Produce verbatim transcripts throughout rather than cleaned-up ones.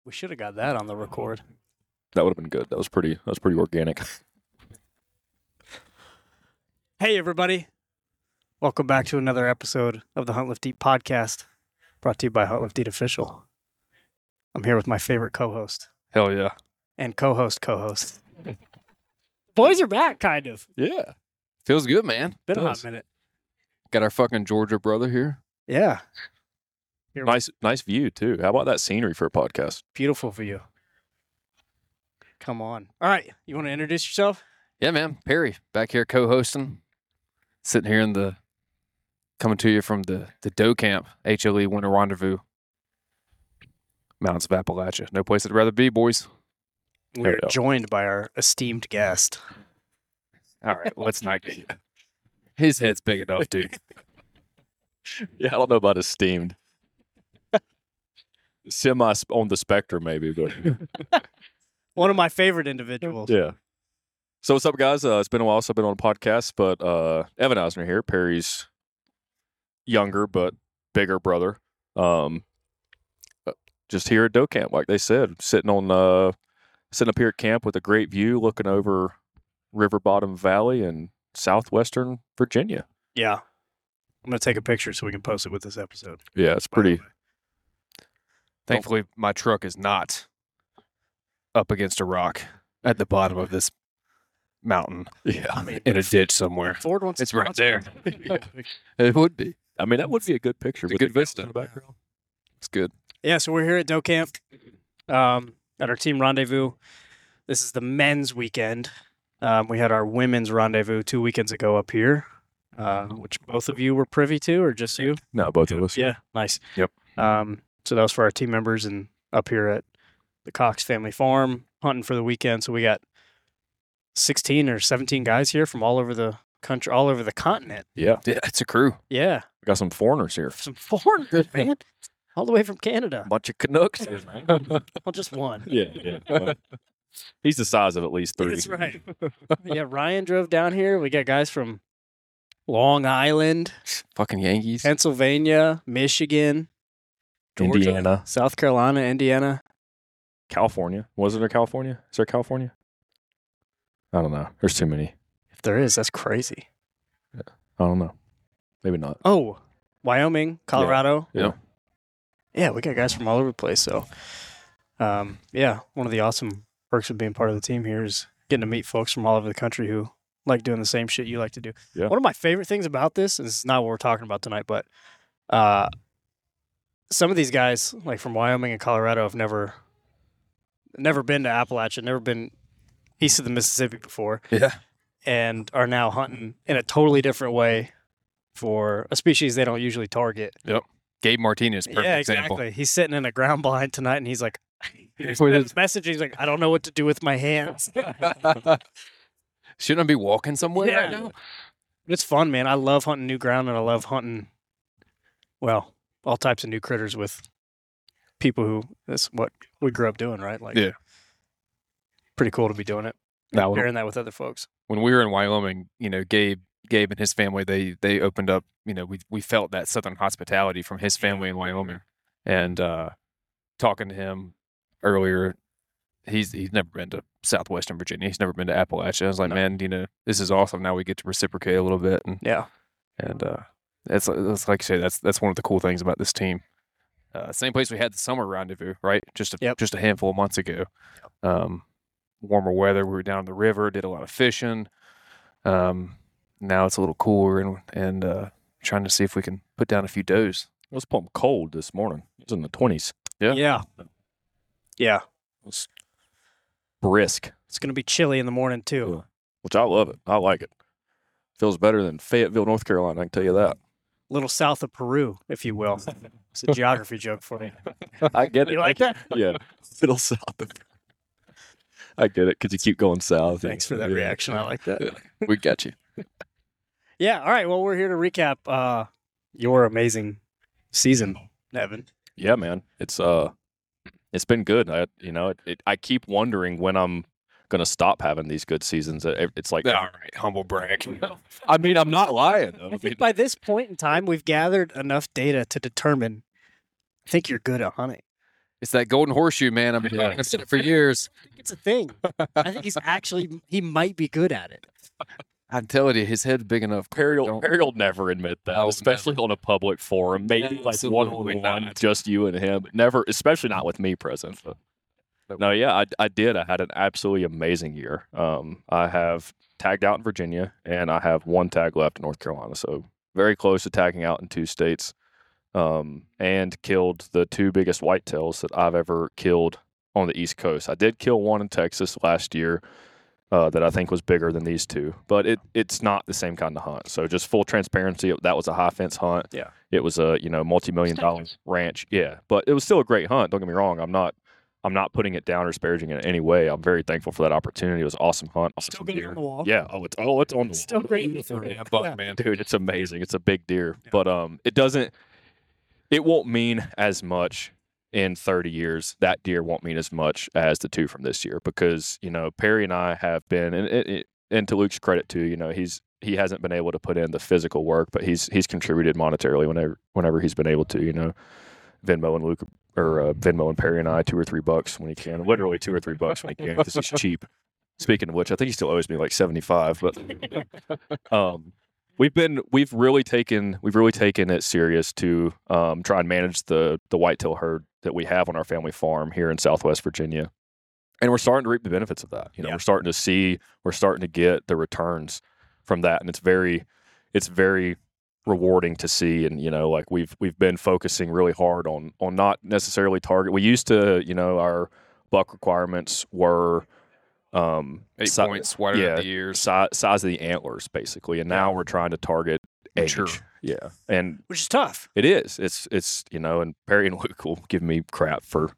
We should have got that on the record. That would have been good. That was pretty. That was pretty organic. Hey, everybody. Welcome back to another episode of the Hunt Lift Eat podcast, brought to you by Hunt Lift Eat Official. I'm here with my favorite co-host Hell yeah. and co-host co-host. Boys are back, kind of. Yeah. Feels good, man. Been a Does. hot minute. Got our fucking Georgia brother here. Yeah. Here, Nice, nice view too. How about that scenery for a podcast? Beautiful for you. Come on. All right. You want to introduce yourself? Yeah, man. Perry back here co-hosting, sitting here in the, coming to you from the the Doe Camp H L E Winter Rendezvous, Mountains of Appalachia. No place I'd rather be, boys. We're you go. joined by our esteemed guest. All right, let's not get. His head's big enough, dude. Yeah, I don't know about esteemed. Semi sp- on the spectrum, maybe, but One of my favorite individuals. yeah. So what's up, guys? Uh, it's been a while since I've been on a podcast, but uh, Evan Eisner here, Perry's younger but bigger brother. Um, uh, just here at Doe Camp, like they said, sitting on uh, sitting up here at camp with a great view, looking over River Bottom Valley and southwestern Virginia. Yeah. I'm going to take a picture so we can post it with this episode. Yeah, it's by the pretty. way. Thankfully, my truck is not up against a rock at the bottom of this mountain Yeah, in a ditch somewhere. Ford wants It's to right sponsor there. me. It would be. I mean that would be a good picture. It's a with good the vista. in the background. It's good. Yeah, so we're here at Doe Camp um, at our team rendezvous. This is the men's weekend. Um, we had our women's rendezvous two weekends ago up here, uh, which both of you were privy to, or just you? No, both of us. Yeah, nice. Yep. Um, so that was for our team members and up here at the Cox Family Farm, hunting for the weekend. So we got sixteen or seventeen guys here from all over the country, all over the continent. Yeah, Yeah, it's a crew. Yeah, we got some foreigners here. some foreigners, man, all the way from Canada. Bunch of Canucks. Well, just one. yeah, yeah. He's the size of at least three. That's right. Yeah, Ryan drove down here. We got guys from Long Island, Fucking Yankees. Pennsylvania, Michigan, Georgia, Indiana, South Carolina, Indiana. California. Wasn't there California? Is there California? I don't know. There's too many. If there is, that's crazy. I don't know. Maybe not. Oh, Wyoming, Colorado. Yeah. Yeah, we got guys from all over the place. So, um, yeah, one of the awesome perks of being part of the team here is getting to meet folks from all over the country who like doing the same shit you like to do. Yeah. One of my favorite things about this, and this is not what we're talking about tonight, but uh, some of these guys, like from Wyoming and Colorado, have never, never been to Appalachia, never been east of the Mississippi before, Yeah. and are now hunting in a totally different way for a species they don't usually target. Gabe Martinez, perfect yeah, example. exactly. He's sitting in a ground blind tonight, and he's like, With his his- message. He's like, I don't know what to do with my hands. Shouldn't I be walking somewhere Yeah. right now? It's fun, man. I love hunting new ground, and I love hunting, well, all types of new critters with people who that's what we grew up doing, right? Like, Yeah. pretty cool to be doing it, Now, sharing that with other folks. when we were in Wyoming, you know, Gabe, Gabe and his family, they they opened up. You know, we we felt that Southern hospitality from his family in Wyoming, and uh, talking to him earlier, he's he's never been to Southwestern Virginia. He's never been to Appalachia. I was like, No. man, you know, this is awesome. Now we get to reciprocate a little bit, and Yeah, and uh, that's that's like you say, that's that's one of the cool things about this team. Uh, same place we had the summer rendezvous, right? Just a, Yep. just a handful of months ago. Um, warmer weather. We were down the river, did a lot of fishing. Um, now it's a little cooler, and and uh, trying to see if we can put down a few does. It was plumb cold this morning. It was in the twenties. Yeah. yeah, yeah. It was brisk, It's gonna be chilly in the morning too. which I love it. I like it. Feels better than Fayetteville, North Carolina. I can tell you that. A little south of Peru, if you will. It's a geography joke for you. I get it. You like that? Yeah. Middle south. Of, I get it because you keep going south. Thanks for that Yeah. reaction. I like that. We got you. Yeah. All right. Well, we're here to recap uh, your amazing season, Evan. Yeah, man. It's uh, it's been good. I you know it, it, I keep wondering when I'm gonna stop having these good seasons. It- It's like All right, humble brag. I mean I'm not lying. Though. I I mean, think by this point in time, we've gathered enough data to determine. I think you're good at hunting. It's that golden horseshoe, man. I've been I've said it for years. I think it's a thing. I think he's actually he might be good at it. I'm telling you, his head's big enough. Perry will, Don't- Perry will never admit that, Oh, especially on a public forum. Maybe like one Absolutely on one, not. just you and him. But never, especially not with me present. But, no, yeah, I, I did. I had an absolutely amazing year. Um, I have tagged out in Virginia, and I have one tag left in North Carolina. So very close to tagging out in two states, um, and killed the two biggest whitetails that I've ever killed on the East Coast. I did kill one in Texas last year. Uh, that I think was bigger than these two, but it it's not the same kind of hunt. So just full transparency, that was a high fence hunt. Yeah. It was a you know multi million dollar ranch. Yeah, but it was still a great hunt. Don't get me wrong. I'm not I'm not putting it down or disparaging it in any way. I'm very thankful for that opportunity. It was an awesome hunt. Still Awesome good deer. on the wall. Yeah. Oh, it's oh it's on the Still wall. great. Yeah, buck, man. Dude, it's amazing. It's a big deer, but um, it doesn't. It won't mean as much in thirty years. That deer won't mean as much as the two from this year because you know Perry and I have been, and it, it, and to Luke's credit too, you know he's he hasn't been able to put in the physical work, but he's he's contributed monetarily whenever whenever he's been able to. You know, Venmo and Luke or uh, Venmo and Perry and I two or three bucks when he can, literally two or three bucks when he can because he's cheap. Speaking of which, I think he still owes me like seventy five, but um. We've been we've really taken we've really taken it serious to um, try and manage the the whitetail herd that we have on our family farm here in Southwest Virginia, and we're starting to reap the benefits of that. You know, Yeah. we're starting to see we're starting to get the returns from that, and it's very it's very rewarding to see. And you know, like we've we've been focusing really hard on on not necessarily target. We used to you know our buck requirements were. Um, Eight si- points wider yeah, than the ears. si- size of the antlers, basically, and now we're trying to target age. Mature. Yeah, and Which is tough. it is. It's it's you know, and Perry and Luke will give me crap for,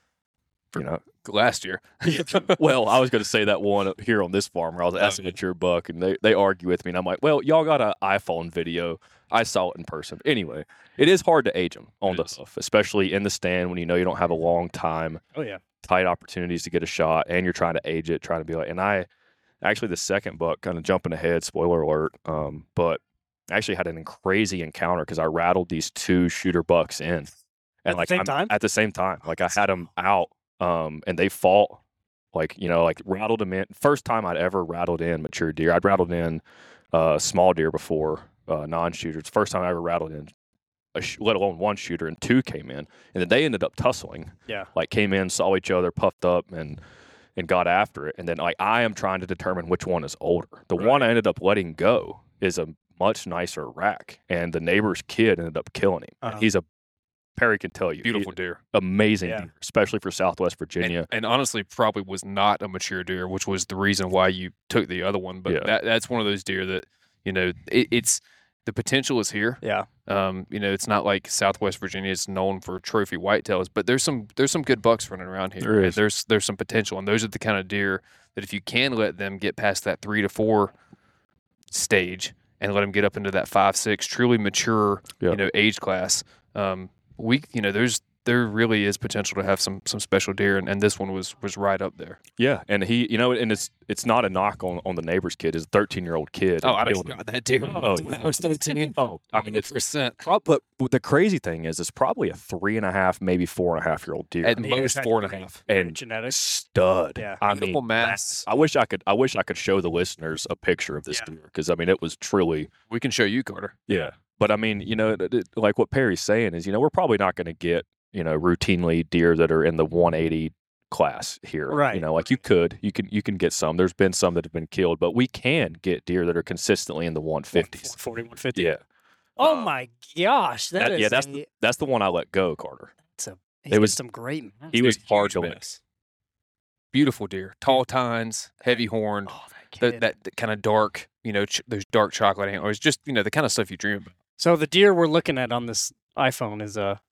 you know. Last year. Well, I was going to say that one here on this farm where I was asking at your buck, and they they argue with me, and I'm like, well, y'all got an iPhone video. I saw it in person. Anyway, it is hard to age them on It the is. hoof, especially in the stand when you know you don't have a long time. Oh yeah. Tight opportunities to get a shot, and you're trying to age it, trying to be like. And I actually the second buck, kind of jumping ahead, spoiler alert, um, but I actually had an crazy encounter because I rattled these two shooter bucks in, and At the like same I'm- time? at the same time, like I had them out, um, and they fought, like you know, like rattled them in. First time I'd ever rattled in mature deer. I'd rattled in uh, small deer before, uh, non-shooters. First time I ever rattled in. A sh- let alone one shooter, and two came in, and then they ended up tussling. Yeah. Like came in, saw each other, puffed up, and and got after it. And then like I am trying to determine which one is older. The one I ended up letting go is a much nicer rack, and the neighbor's kid ended up killing him. And Uh-huh. he's a Perry can tell you, Beautiful he- deer. amazing, Yeah. deer, especially for Southwest And, Virginia. and honestly, probably was not a mature deer, which was the reason why you took the other one. But Yeah. that that's one of those deer that, you know, it, it's the potential is here. Yeah. Um, you know, it's not like Southwest Virginia is known for trophy whitetails, but there's some there's some good bucks running around here. There and is. There's there's some potential, and those are the kind of deer that if you can let them get past that three to four stage and let them get up into that five six truly mature, Yeah. you know, age class, um, we you know there's there really is potential to have some some special deer, and, and this one was was right up there. Yeah, and he, you know, and it's it's not a knock on, on the neighbor's kid. His thirteen year old kid. Oh, I killed don't him. got that deer. Oh, I was thirteen. Oh, I mean, it's percent prob- but the crazy thing is, it's probably a three and a half, maybe four and a half year old deer. At The most ears had four and a great- half. great and genetics. stud. Yeah. I Beautiful mean, mass. I wish I could. I wish I could show the listeners a picture of this Yeah. deer because I mean, it was truly. We can show you, Carter. Yeah. But I mean, you know, it- it- like what Perry's saying is, you know, we're probably not going to get, you know, routinely deer that are in the one eighty class here. Right. You know, like you could, you can, you can get some. There's been some that have been killed, but we can get deer that are consistently in the one fifties. forty, one fifty. Yeah. Oh Uh, my gosh. that- that is yeah, that's a, That's the one I let go, Carter. it's a, it he's was- got some great mass. He was Huge hard to mass. miss. Beautiful deer, tall tines, heavy horned, Oh, that that, kid. that, that kind of dark, you know, ch- those dark chocolate antlers, just you know the kind of stuff you dream about. So the deer we're looking at on this iPhone is a.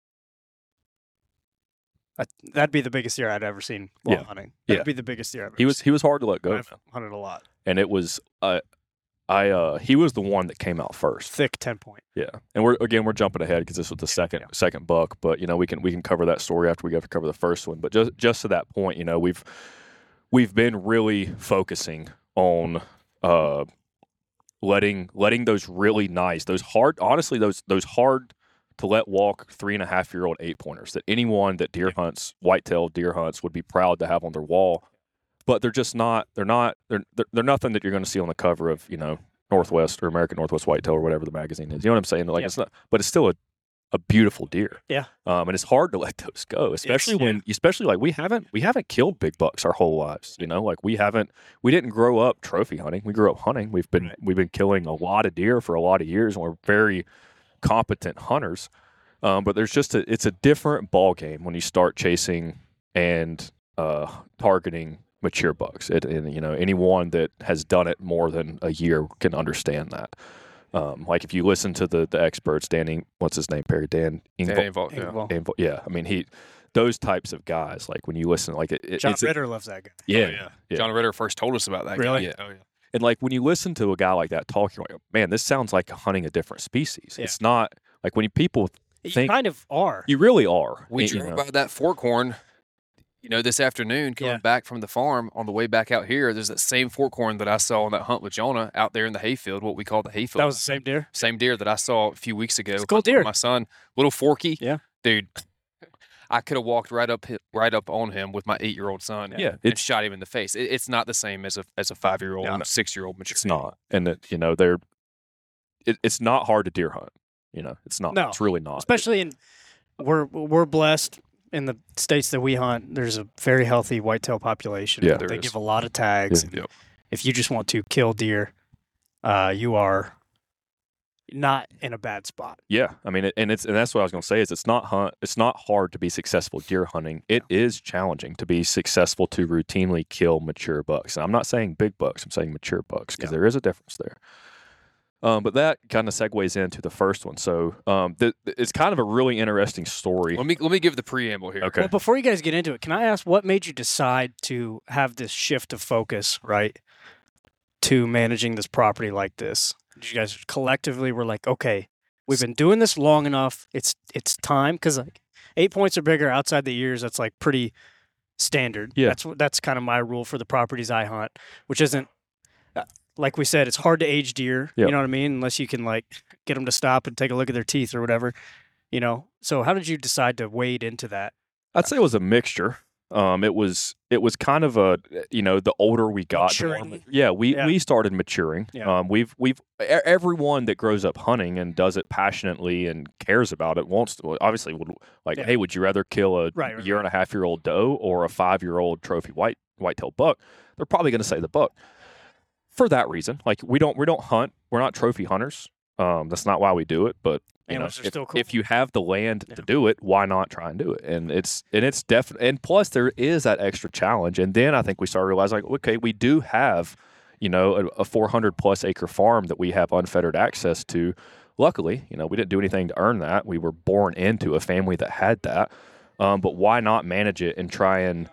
a that'd be the biggest deer I'd ever seen while Yeah. hunting. That'd Yeah. be the biggest deer I've ever He was, seen. he was hard to let go, I've man. hunted a lot. And it was, uh, I, uh, he was the one that came out first. Thick ten point. Yeah, and we're again we're jumping ahead because this was the second Yeah. second buck, but you know we can we can cover that story after we have to cover the first one. But just just to that point, you know we've we've been really focusing on uh, letting letting those really nice, those hard, honestly those those hard to let walk three and a half year old eight pointers that anyone that deer hunts, whitetail deer hunts, would be proud to have on their wall. But they're just not. They're not. They're they're, they're nothing that you're going to see on the cover of you know Northwest or American Northwest Whitetail or whatever the magazine is. You know what I'm saying? Like Yeah. it's not. But it's still a, a beautiful deer. Yeah. Um, and it's hard to let those go, especially It's- when, especially like we haven't we haven't killed big bucks our whole lives. You know, like we haven't. We didn't grow up trophy hunting. We grew up hunting. We've been Right. we've been killing a lot of deer for a lot of years, and we're very competent hunters. Um, but there's just a it's a different ball game when you start chasing and uh, targeting mature bucks. It, and you know, anyone that has done it more than a year can understand that. Um, like if you listen to the the experts, Danny, what's his name, Perry, Dan Dan Engvall, Engvall, yeah. Engvall. Engvall- yeah. I mean, he those types of guys. Like when you listen, like it, it- John it's Ritter loves that guy. yeah, Oh, yeah. yeah. John Ritter first told us about that. Really? Guy. Yeah. Oh, yeah. And like when you listen to a guy like that talk, you're like, man, this sounds like hunting a different species. Yeah. It's not like when you, people You think kind of are. you really are. We you drove know. by that fork horn, you know, this afternoon coming Yeah. back from the farm on the way back out here. There's that same fork horn that I saw on that hunt with Jonah out there in the hayfield, what we call the hayfield. That was the same deer. same deer that I saw a few weeks ago. It's a cool hunting with deer. My son, little forky. Yeah. Dude, I could have walked right up hi- right up on him with my eight year old son. Yeah, and it's- shot him in the face. It, it's not the same as a as a five year old, No, no. six year old mature. It's not, and that you know they're. It, it's not hard to deer hunt. You know, it's not. No. It's really not. Especially in we're we're blessed in the states that we hunt. There's a very healthy whitetail population. Yeah. There they is. give a lot of tags. Yeah. Yep. If you just want to kill deer, uh, you are not in a bad spot. Yeah, I mean, it, and it's and that's what I was going to say is it's not hunt. It's not hard to be successful deer hunting. It is challenging to be successful to routinely kill mature bucks. And I'm not saying big bucks. I'm saying mature bucks because Yeah. there is a difference there. Um, but that kind of segues into the first one. So um, th- th- it's kind of a really interesting story. Let me let me give the preamble here. Okay. Well, before you guys get into it, can I ask what made you decide to have this shift of focus, right, to managing this property like this? Did you guys collectively were like, okay, we've been doing this long enough. It's it's time because like eight points or bigger outside the ears. That's like pretty standard. Yeah. That's what that's kind of my rule for the properties I hunt, which isn't. Uh, like we said, it's hard to age deer. Yep. You know what I mean? Unless you can like get them to stop and take a look at their teeth or whatever. You know. So how did you decide to wade into that? I'd say it was a mixture. Um, it was it was kind of a you know the older we got, the more Maturity. ma- yeah, we Yeah. we started maturing. Yeah. Um, we've we've e- everyone that grows up hunting and does it passionately and cares about it wants to well, obviously would like Yeah. hey, would you rather kill a Right, right, year and a half year old doe or a five year old trophy white whitetail buck? They're probably going to say the buck for that reason. Like we don't we don't hunt. We're not trophy hunters. Um, that's not why we do it, but you know, Antlers are if, still cool. if you have the land Yeah. to do it, why not try and do it? And it's and it's definitely and plus there is that extra challenge. And then I think we started realizing, like, okay, we do have, you know, a, a four hundred plus acre farm that we have unfettered access to. Luckily, you know, we didn't do anything to earn that. We were born into a family that had that. Um, but why not manage it and try and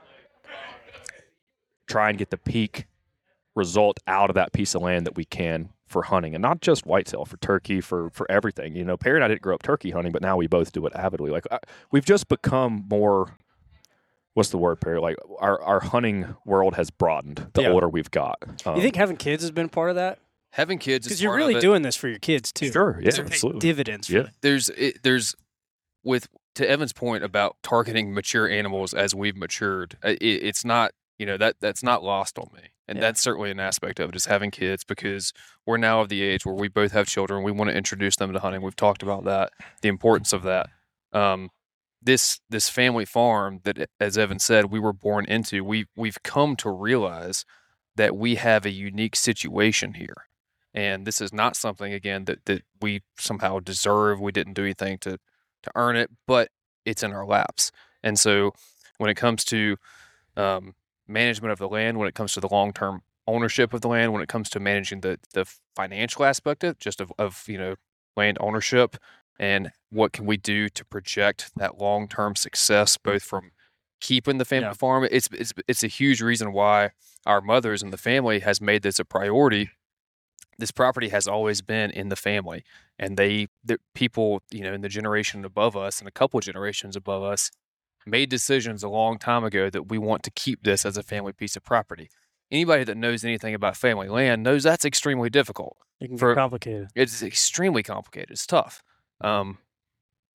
try and get the peak result out of that piece of land that we can for hunting, and not just whitetail, for turkey, for for everything. You know, Perry and I didn't grow up turkey hunting, but now we both do it avidly. Like I, we've just become more. What's the word, Perry? Like our, our hunting world has broadened the Yeah. older we've got. Um, You think having kids has been part of that? Having kids is Because you're part really of it. doing this for your kids too. Sure, yeah, These are paid absolutely. dividends. For Yeah. them. there's it, there's with to Evan's point about targeting mature animals as we've matured. uh, It, it's not you know that that's not lost on me, and Yeah. that's certainly an aspect of it is having kids because we're now of the age where we both have children. We want to introduce them to hunting. We've talked about that, the importance of that. Um, this this family farm that, as Evan said, we were born into. We we've come to realize that we have a unique situation here. And this is not something again that, that we somehow deserve. We didn't do anything to to earn it, but it's in our laps. And so when it comes to um, management of the land, when it comes to the long term ownership of the land, when it comes to managing the the financial aspect of just of, of you know land ownership and what can we do to project that long term success, both from keeping the family Yeah. farm. It's it's it's a huge reason why our mothers and the family has made this a priority. This property has always been in the family, and they the people you know in the generation above us and a couple generations above us made decisions a long time ago that we want to keep this as a family piece of property. Anybody that knows anything about family land knows that's extremely difficult. It can For- get complicated. It's extremely complicated. It's tough. Um,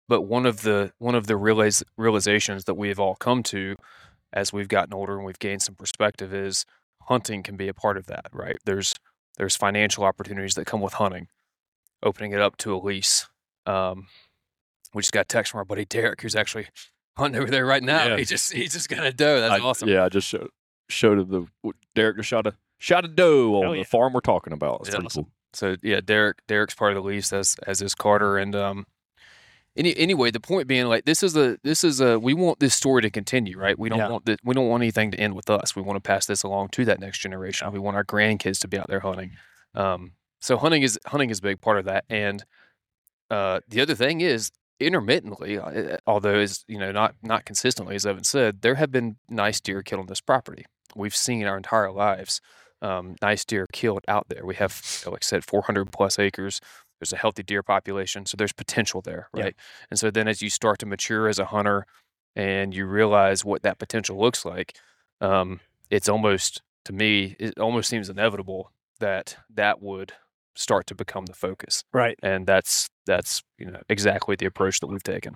but one of the one of the realize, realizations that we have all come to as we've gotten older and we've gained some perspective is hunting can be a part of that, right? There's there's financial opportunities that come with hunting, opening it up to a lease. Um, we just got a text from our buddy Derek, who's actually hunting over there right now. Yeah. He just he just got a doe. That's I, awesome. Yeah, I just showed showed the Derek just shot a shot a doe on Hell the yeah. farm we're talking about. That's Yeah, pretty awesome. cool. So yeah, Derek Derek's part of the lease as as is Carter. And um, any anyway, the point being, like, this is a this is a we want this story to continue, right? We don't Yeah. want the, we don't want anything to end with us. We want to pass this along to that next generation. We want our grandkids to be out there hunting. Um, so hunting is hunting is a big part of that. And uh, the other thing is, intermittently, uh, although is you know not not consistently, as Evan said, there have been nice deer killed on this property. We've seen our entire lives um, nice deer killed out there. We have, like I said, four hundred plus acres. There's a healthy deer population, so there's potential there, Yeah. right? And so then as you start to mature as a hunter and you realize what that potential looks like, um, it's almost, to me, it almost seems inevitable that that would start to become the focus. Right. And that's that's you know exactly the approach that we've taken.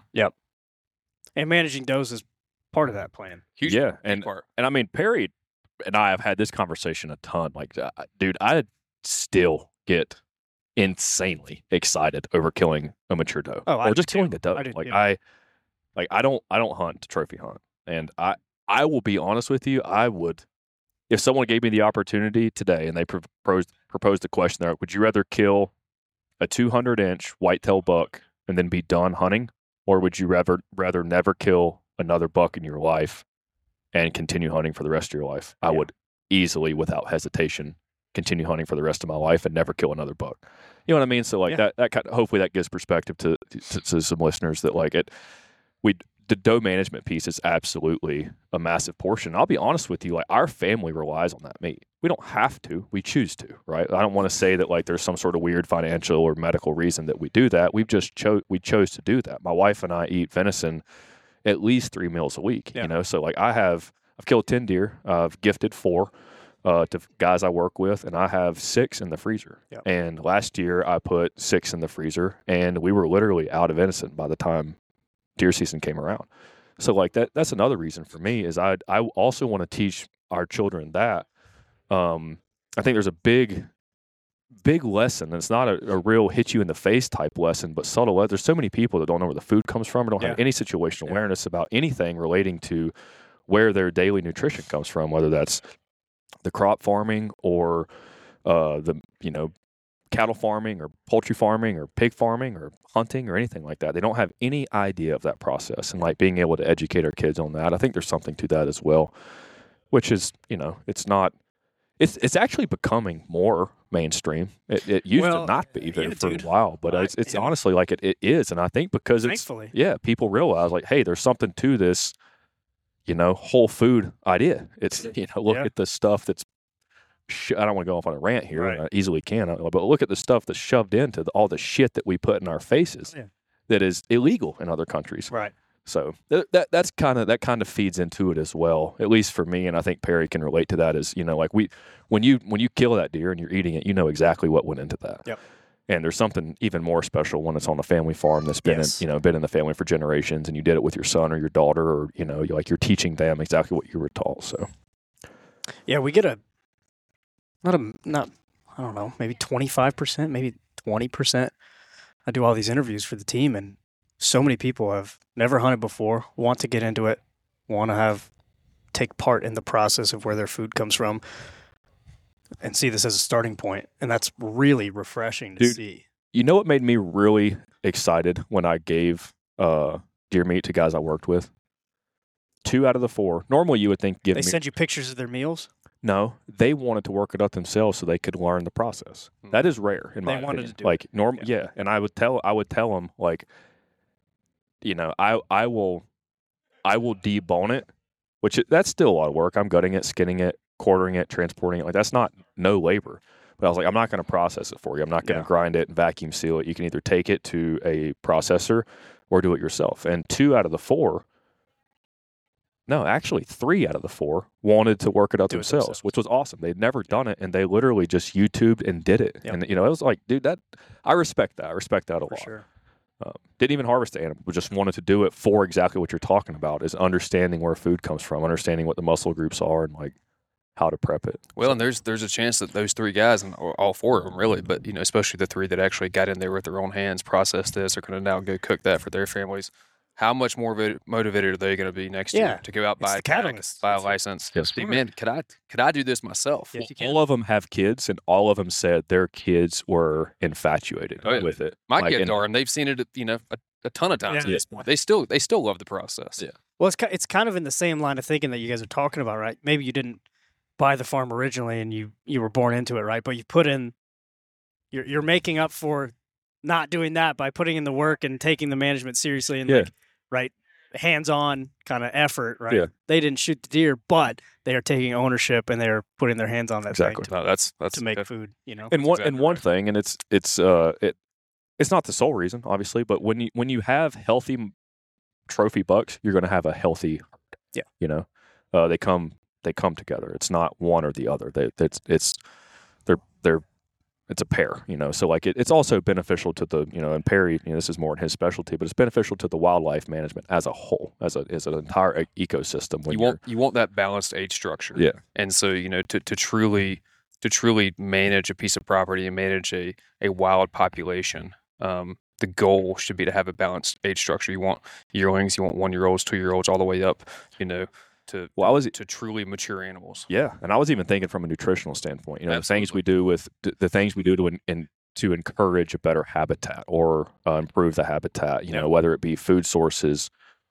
And managing does is part of that plan. Huge Yeah, big and part. and I mean Perry and I have had this conversation a ton. Like, uh, dude, I still get insanely excited over killing a mature doe, Oh, I or do just killing too. a doe. I do, like yeah. I, like I don't, I don't hunt to trophy hunt, and I, I will be honest with you, I would, if someone gave me the opportunity today and they proposed proposed a question there, would you rather kill a two hundred inch whitetail buck and then be done hunting, or would you rather rather never kill another buck in your life and continue hunting for the rest of your life? I Yeah. would easily, without hesitation, continue hunting for the rest of my life and never kill another buck. You know what I mean? So like Yeah. that, that kind of, hopefully that gives perspective to, to to some listeners that like it. We the doe management piece is absolutely a massive portion. I'll be honest with you, like our family relies on that meat. We don't have to, we choose to, right? I don't want to say that like there's some sort of weird financial or medical reason that we do that. We've just chose we chose to do that. My wife and I eat venison at least three meals a week. Yeah. You know, so like I have I've killed ten deer. I've gifted four uh, to guys I work with, and I have six in the freezer. Yep. And last year I put six in the freezer, and we were literally out of venison by the time deer season came around. So like that that's another reason for me is I I also want to teach our children that. Um, I think there's a big big lesson. And it's not a, a real hit you in the face type lesson, but subtle. le- There's so many people that don't know where the food comes from or don't have Yeah. any situational Yeah. awareness about anything relating to where their daily nutrition comes from, whether that's the crop farming or uh, the you know cattle farming or poultry farming or pig farming or hunting or anything like that. They don't have any idea of that process, and like being able to educate our kids on that, I think there's something to that as well, which is, you know, it's not, it's it's actually becoming more mainstream. It, it used Well, to not be there yeah, for dude. a while, but I- it's it's yeah. honestly like it, it is, and I think because it's Thankfully. yeah, people realize like, hey, there's something to this, you know, whole food idea. It's you know, look Yeah. at the stuff that's sh- I don't want to go off on a rant here. Right. I easily can, uh, but look at the stuff that's shoved into the, all the shit that we put in our faces Yeah. that is illegal in other countries. Right. So th- that that's kind of that kind of feeds into it as well, at least for me, and I think Perry can relate to that. Is you know like we when you when you kill that deer and you're eating it, you know exactly what went into that. Yep. And there's something even more special when it's on a family farm that's been Yes. in, you know been in the family for generations, and you did it with your son or your daughter, or you know you're like you're teaching them exactly what you were taught. So Yeah, we get a not a not I don't know, maybe twenty-five percent, maybe twenty percent. I do all these interviews for the team, and so many people have never hunted before, want to get into it, want to have take part in the process of where their food comes from, and see this as a starting point, and that's really refreshing to Dude. see. you know what made me really excited when I gave uh, deer meat to guys I worked with? Two out of the four. Normally, you would think give They me send you pictures of their meals. no. They wanted to work it up themselves so they could learn the process. Hmm. That is rare in They my wanted opinion. to do like norm, Yeah. yeah. And I would tell I would tell them like, you know, I I will I will debone it, which it, that's still a lot of work. I'm gutting it, skinning it, quartering it, transporting it. Like that's not no labor. But I was like, I'm not going to process it for you. I'm not going to Yeah. grind it and vacuum seal it. You can either take it to a processor or do it yourself. And two out of the four, no, actually three out of the four wanted to work it out Do it themselves, themselves. which was awesome. They'd never done it, and they literally just YouTubed and did it. Yep. And you know, it was like, dude, that I respect that. I respect that a For lot. sure. Uh, didn't even harvest the animal, but just wanted to do it for exactly what you're talking about, is understanding where food comes from, understanding what the muscle groups are, and like how to prep it. Well, So- and there's there's a chance that those three guys, and or all four of them really, but you know, especially the three that actually got in there with their own hands, processed this, are going to now go cook that for their families. How much more vo- motivated are they going to be next Yeah, year to go out it's buy the a tag, catalyst. buy a It's- license? Yes. See, man, could I could I do this myself? Yes, you can. all of them have kids, and all of them said their kids were infatuated Oh, yeah. with it. My Like, kids and- are, and they've seen it, you know, a, a ton of times Yeah. at this point. They still they still love the process. Yeah. Well, it's ki- it's kind of in the same line of thinking that you guys are talking about, right? Maybe you didn't buy the farm originally and you you were born into it, right? But you put in, you're you're making up for not doing that by putting in the work and taking the management seriously and Yeah. like, right, hands-on kind of effort, right? Yeah. They didn't shoot the deer, but they are taking ownership and they're putting their hands on that Exactly. thing No, that's that's to, to make good. food, you know. And one exactly and one right. thing, and it's it's uh it it's not the sole reason, obviously, but when you when you have healthy m- trophy bucks, you're going to have a healthy herd. Yeah. You know, uh, they come they come together. It's not one or the other. They it's it's they're they're it's a pair. You know, so like it, it's also beneficial to the you know, and Perry, you know, this is more in his specialty, but it's beneficial to the wildlife management as a whole, as a as an entire e- ecosystem. When You you're- want you want that balanced age structure. Yeah. And so, you know, to, to truly to truly manage a piece of property and manage a, a wild population, um, the goal should be to have a balanced age structure. You want yearlings, you want one year olds, two year olds, all the way up, you know, to well, I was to truly mature animals. Yeah, and I was even thinking from a nutritional standpoint. You know, the things Absolutely. we do with the things we do to in, in, to encourage a better habitat or uh, improve the habitat. You Yeah. know, whether it be food sources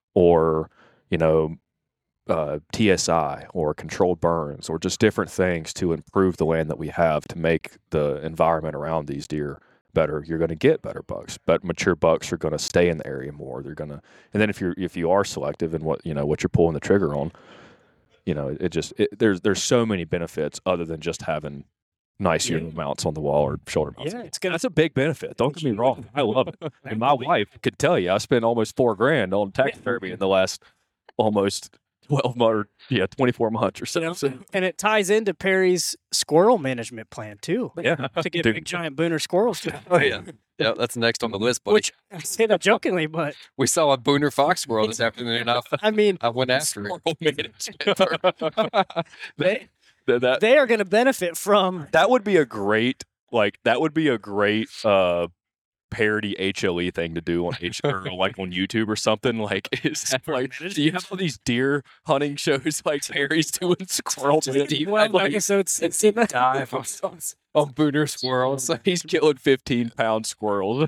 or you know uh, T S I or controlled burns or just different things to improve the land that we have to make the environment around these deer better. You're going to get better bucks, but mature bucks are going to stay in the area more. They're going to, and then if you're if you are selective in what you know what you're pulling the trigger on, you know, it just it, there's there's so many benefits other than just having nice Yeah. yearling mounts on the wall or shoulder mounts. Yeah, it's gonna That's a big benefit. Don't get me wrong. I love it. And my wife could tell you I spent almost four grand on taxidermy in the last almost twelve months, yeah, twenty-four months or so. So, and it ties into Perry's squirrel management plan too. yeah. To get Dude. big giant booner squirrels. To, Oh yeah. Yeah, that's next on the list, buddy. which I say that jokingly, but We saw a booner fox squirrel this afternoon. I, I mean, I went after it. they That, that they are going to benefit from. that would be a great like that would be a great uh parody H L E thing to do on H or like on YouTube or something. Like is like do you have all these deer hunting shows like Perry's doing squirrels? Twelve Like, episodes. It's a dive on, on booner squirrels. so he's killing fifteen pound squirrels.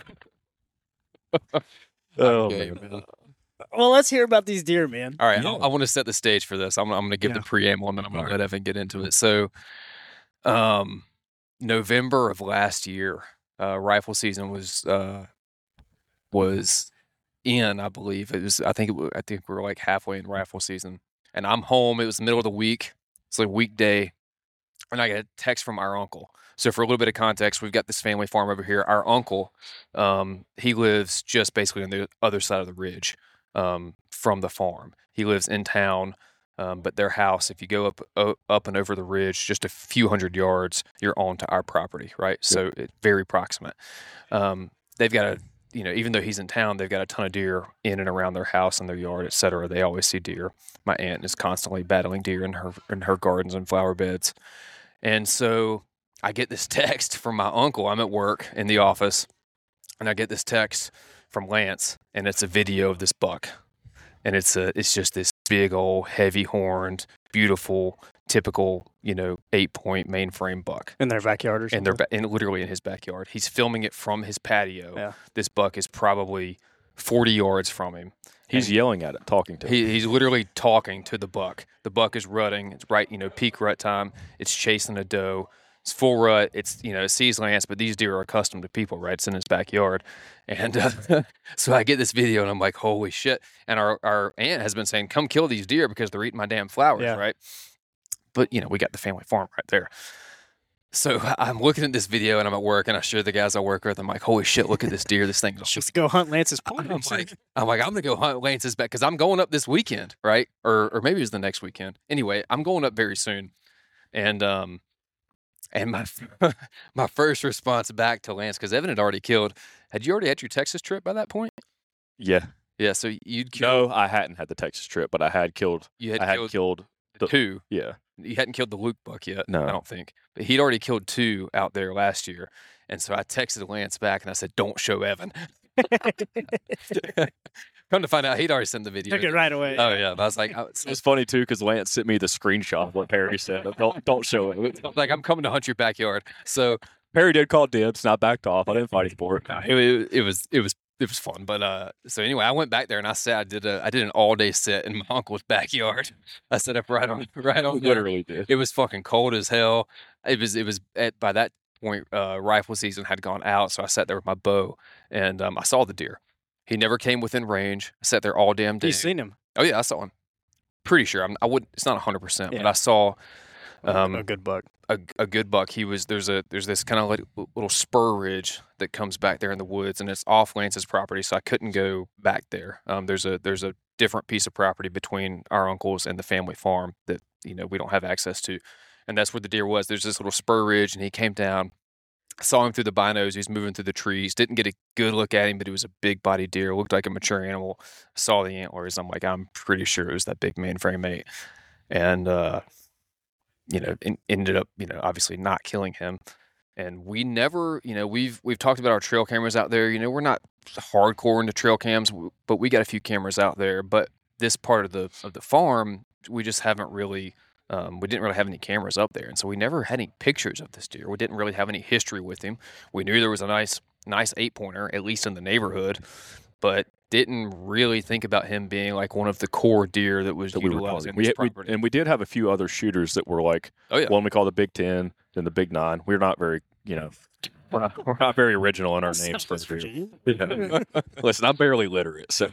oh, Okay, man. man. Well, let's hear about these deer, man. All right, Yeah. I, I want to set the stage for this. I'm, I'm going to give Yeah. the preamble and then I'm going All to let Evan get into it. So, um, November of last year, uh, rifle season was uh, was in. I believe it was. I think it. wa- I think we were like halfway in rifle season, and I'm home. It was the middle of the week. It's like a weekday, and I get a text from our uncle. So for a little bit of context, we've got this family farm over here. Our uncle, um, he lives just basically on the other side of the ridge um, from the farm. He lives in town, um, but their house, if you go up o- up and over the ridge, just a few hundred yards, you're onto our property, right? So it's very proximate. Um, they've got a, you know, even though he's in town, they've got a ton of deer in and around their house and their yard, et cetera. They always see deer. My aunt is constantly battling deer in her in her gardens and flower beds, and so I get this text from my uncle. I'm at work in the office, and I get this text from Lance, and it's a video of this buck, and it's a it's just this big old heavy horned, beautiful, typical you know eight point mainframe buck, In their backyard or something. and they're ba- and literally in his backyard. He's filming it from his patio. Yeah. This buck is probably forty yards from him. He's yelling at it, talking to it. He, he's literally talking to the buck. The buck is rutting. It's right, you know, peak rut time. It's chasing a doe. It's full rut. It's, you know, it sees Lance, but these deer are accustomed to people, right? It's in his backyard. And uh, so I get this video and I'm like, holy shit. And our, our aunt has been saying, come kill these deer because they're eating my damn flowers, Yeah. right? But, you know, we got the family farm right there. So I'm looking at this video and I'm at work and I show the guys I work with. I'm like, holy shit, look at this deer. This thing's Just go hunt Lance's I'm point. like, I'm like, I'm gonna go hunt Lance's back because I'm going up this weekend, right? Or or maybe it's the next weekend. Anyway, I'm going up very soon, and um, And my my first response back to Lance, because Evan had already killed. Had you already had your Texas trip by that point? Yeah. Yeah. So you'd killed, No, I hadn't had the Texas trip, but I had killed. you had I had killed, killed. the- two. Yeah. You hadn't killed the Luke buck yet. No. I don't think. But he'd already killed two out there last year. And so I texted Lance back and I said, "Don't show Evan." Come to find out, he'd already sent the video. Took it right away. Oh yeah, but I was like, I was, It was funny too because Lance sent me the screenshot of what Perry said. Don't don't show it. like I'm coming to hunt your backyard. So Perry did call dibs, and I backed off. I didn't fight him for it. uh, it, it, it was it was it was fun. But uh, so anyway, I went back there and I said I did a I did an all day set in my uncle's backyard. I set up right on right on there. Literally did. It was fucking cold as hell. It was it was at by that point uh, rifle season had gone out, so I sat there with my bow and um, I saw the deer. He never came within range. I sat there all damn day. You seen him? Oh yeah, I saw him. Pretty sure. I'm, I wouldn't. It's not hundred percent, but Yeah. I saw um, a good buck. a, a good buck. He was there's a there's this kind of like little spur ridge that comes back there in the woods, and it's off Lance's property, so I couldn't go back there. Um, there's a there's a different piece of property between our uncles and the family farm that you know we don't have access to, and that's where the deer was. There's this little spur ridge, and he came down. I saw him through the binos. He was moving through the trees. Didn't get a good look at him, but it was a big body deer. Looked like a mature animal. I saw the antlers. I'm like, I'm pretty sure it was that big mainframe eight. And, uh, you know, in, ended up, you know, obviously not killing him. And we never, you know, we've we've talked about our trail cameras out there. You know, we're not hardcore into trail cams, but we got a few cameras out there. But this part of the of the farm, we just haven't really. Um, we didn't really have any cameras up there, and so we never had any pictures of this deer. We didn't really have any history with him. We knew there was a nice, nice eight pointer, at least in the neighborhood, but didn't really think about him being like one of the core deer that was That we were utilized in calling. this We, we, property. and we did have a few other shooters that were like oh yeah, one we call the Big Ten, then the Big Nine. We're not very, you know, we're not, we're not very original in our names. For the deer. Yeah. Listen, I'm barely literate, so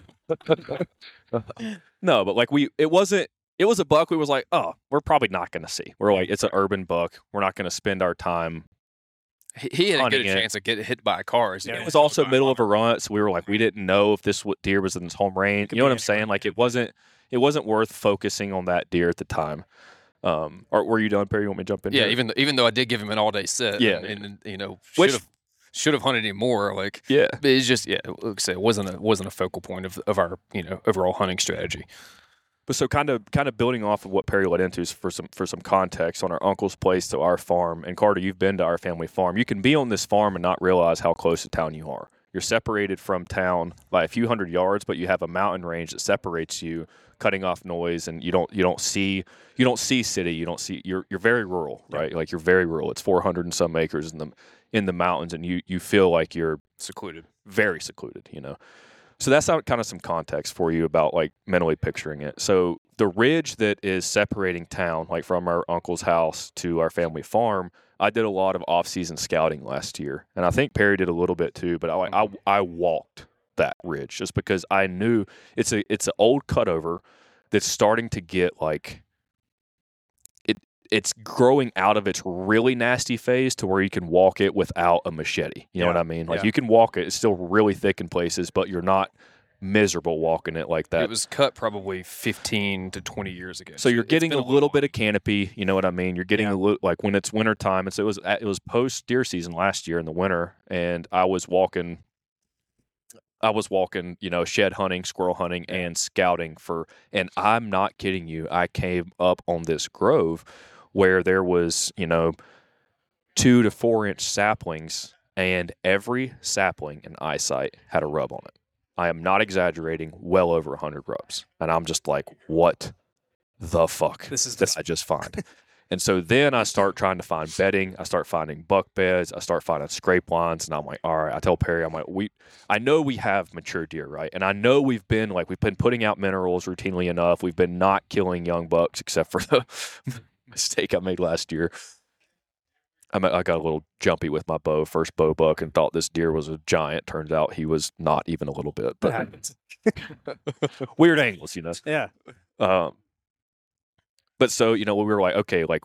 no, but like we, it wasn't. It was a buck we was like, oh, we're probably not going to see. We're like, it's an urban buck. We're not going to spend our time. he, he had a good hunting it. chance of getting hit by a car. as he Yeah, It got was hit also by a middle of car. a run, so we were like, we didn't know if this w- deer was in his home range. Could You know be what I'm saying? Like it wasn't, it wasn't worth focusing on that deer at the time. Um, or were you done, Perry? You want me to jump in? Yeah, here? even though, even though I did give him an all day set. Yeah. and, and you know Which- should have should have hunted him more. Like, yeah. but it's just yeah, like I said, it wasn't a wasn't a focal point of of our you know overall hunting strategy. But so kind of kind of building off of what Perry led into is for some for some context on our uncle's place to our farm. And Carter, you've been to our family farm. You can be on this farm and not realize how close to town you are. You're separated from town by a few hundred yards, but you have a mountain range that separates you, cutting off noise, and you don't you don't see you don't see city. You don't see you're you're very rural, right? Like you're very rural. It's four hundred and some acres in the in the mountains, and you you feel like you're Secluded. very secluded, you know. So that's how, kind of some context for you about like mentally picturing it. So the ridge that is separating town, like from our uncle's house to our family farm, I did a lot of off-season scouting last year, and I think Perry did a little bit too. But I like I, I walked that ridge just because I knew it's a it's an old cutover that's starting to get like it it's growing out of its really nasty phase to where you can walk it without a machete. You know Yeah, what I mean? Like yeah. you can walk it. It's still really thick in places, but you're not miserable walking it like that. It was cut probably fifteen to twenty years ago. So you're it's getting been a little bit of canopy. You know what I mean? You're getting Yeah. a little like when it's winter time. And so it was it was post deer season last year in the winter, and I was walking. I was walking, you know, shed hunting, squirrel hunting, and scouting for. And I'm not kidding you. I came up on this grove where there was, you know, two to four inch saplings, and every sapling in eyesight had a rub on it. I am not exaggerating. Well over a hundred rubs, and I'm just like, what the fuck This is did dis- I just find? And so then I start trying to find bedding. I start finding buck beds. I start finding scrape lines, and I'm like, all right. I tell Perry, I'm like, we, I know we have mature deer, right? And I know we've been like we've been putting out minerals routinely enough. We've been not killing young bucks, except for the mistake I made last year. I I got a little jumpy with my bow, first bow buck, and thought this deer was a giant. Turns out he was not even a little bit. That But happens. weird angles, you know. Yeah. Um, but so, you know, we were like, okay, like,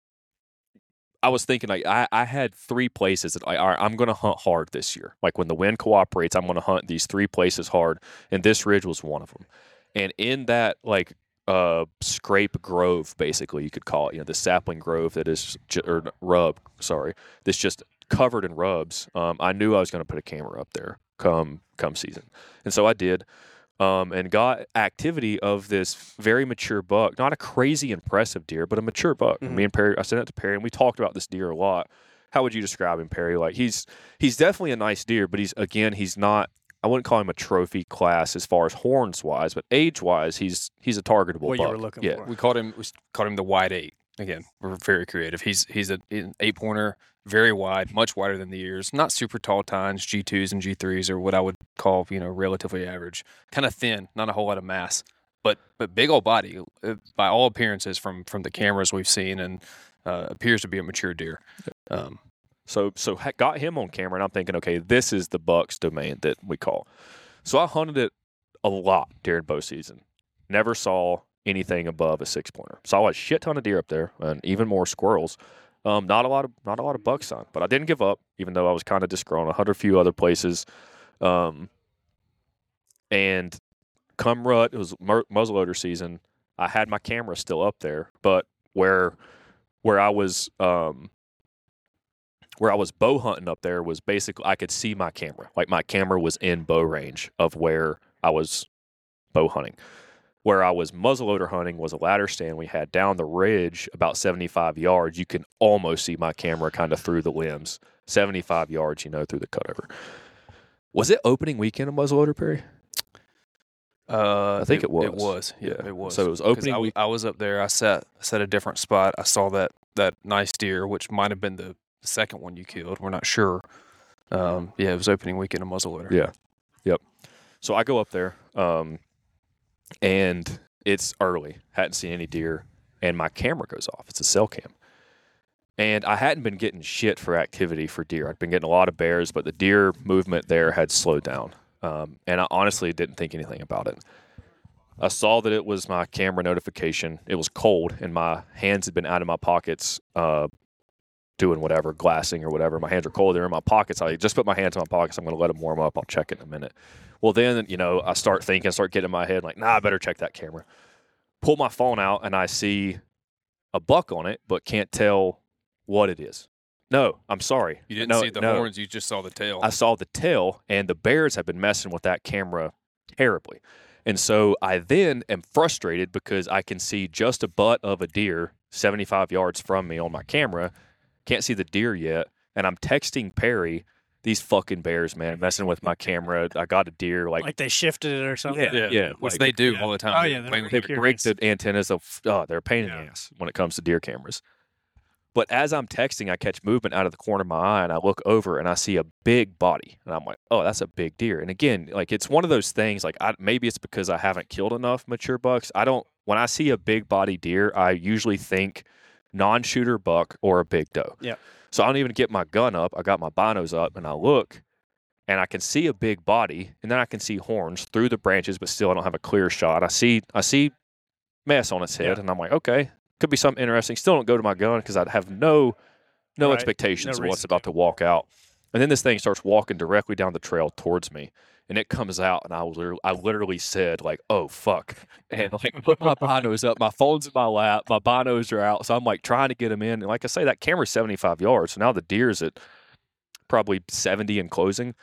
I was thinking, like, I, I had three places that, like, all right, I'm going to hunt hard this year. Like, when the wind cooperates, I'm going to hunt these three places hard, and this ridge was one of them. And in that, like, uh, scrape grove, basically, you could call it. You know, the sapling grove that is, ju- or rub, sorry, that's just covered in rubs. Um, I knew I was going to put a camera up there come come season. And so I did. Um, and got activity of this very mature buck, not a crazy impressive deer, but a mature buck. Mhm. Me and Perry, I sent it to Perry, and we talked about this deer a lot. How would you describe him, Perry? Like he's he's definitely a nice deer, but he's again he's not. I wouldn't call him a trophy class as far as horns wise, but age wise, he's he's a targetable What buck. you were looking yeah. for. We called him we called him the wide eight. Again, we're very creative. He's he's a, an eight pointer, very wide, much wider than the ears. Not super tall tines, G twos and G threes are what I would call, you know, relatively average. Kind of thin, not a whole lot of mass, but but big old body. Uh, by all appearances, from from the cameras we've seen, and uh, appears to be a mature deer. Um, So so ha- got him on camera, and I'm thinking, okay, this is the buck's domain that we call. So I hunted it a lot during bow season. Never saw anything above a six pointer. Saw a shit ton of deer up there, and even more squirrels. Um, not a lot of not a lot of buck sign, but I didn't give up, even though I was kind of disgruntled. I hunted a few other places, um, and come rut, it was mur- muzzleloader season. I had my camera still up there, but where where I was um, where I was bow hunting up there was basically I could see my camera, like my camera was in bow range of where I was bow hunting. Where I was muzzleloader hunting was a ladder stand we had down the ridge about seventy-five yards. You can almost see my camera kind of through the limbs. seventy-five yards, you know, through the cutover. Was it opening weekend of muzzleloader, Perry? uh, I think it was. It was. Yeah, Yeah. it was. So it was 'Cause opening I, week- I was up there. I sat sat a different spot. I saw that that nice deer, which might have been the, the second one you killed. We're not sure. Um, yeah, it was opening weekend of muzzleloader. Yeah. Yep. So I go up there, um, and it's early. Hadn't seen any deer, and my camera goes off. It's a cell cam. And I hadn't been getting shit for activity for deer. I'd been getting a lot of bears, but the deer movement there had slowed down. Um, and I honestly didn't think anything about it. I saw that it was my camera notification. It was cold, and my hands had been out of my pockets uh, doing whatever, glassing or whatever. My hands are cold. They're in my pockets. I just put my hands in my pockets. I'm going to let them warm up. I'll check it in a minute. Well, then, you know, I start thinking, start getting in my head like, nah, I better check that camera. Pull my phone out, and I see a buck on it, but can't tell what it is. No, I'm sorry. You didn't no, see the no. horns. You just saw the tail. I saw the tail, and the bears have been messing with that camera terribly. And so I then am frustrated because I can see just a butt of a deer seventy-five yards from me on my camera. Can't see the deer yet. And I'm texting Perry, these fucking bears, man, messing with my camera. I got a deer. Like, Like they shifted it or something. yeah, yeah. which like, they do yeah. all the time. Oh, yeah, They- they're they- they Curious. break the antennas of, oh, they're a pain Yeah. in the ass when it comes to deer cameras. But as I'm texting, I catch movement out of the corner of my eye, and I look over and I see a big body, and I'm like, "Oh, that's a big deer." And again, like it's one of those things. Like I, maybe it's because I haven't killed enough mature bucks. I don't. When I see a big body deer, I usually think non-shooter buck or a big doe. Yeah. So I don't even get my gun up. I got my binos up, and I look, and I can see a big body, and then I can see horns through the branches, but still I don't have a clear shot. I see, I see mess on its head, Yeah. and I'm like, okay. Could be something interesting. Still don't go to my gun because I'd have no no Right. expectations No of what's reason about to walk out. And then this thing starts walking directly down the trail towards me, and it comes out, and I was literally, I literally said like, "Oh fuck!" and like put my binos up. My phone's in my lap. My binos are out, so I'm like trying to get them in. And like I say, that camera's seventy-five yards. So now the deer's at probably seventy in closing,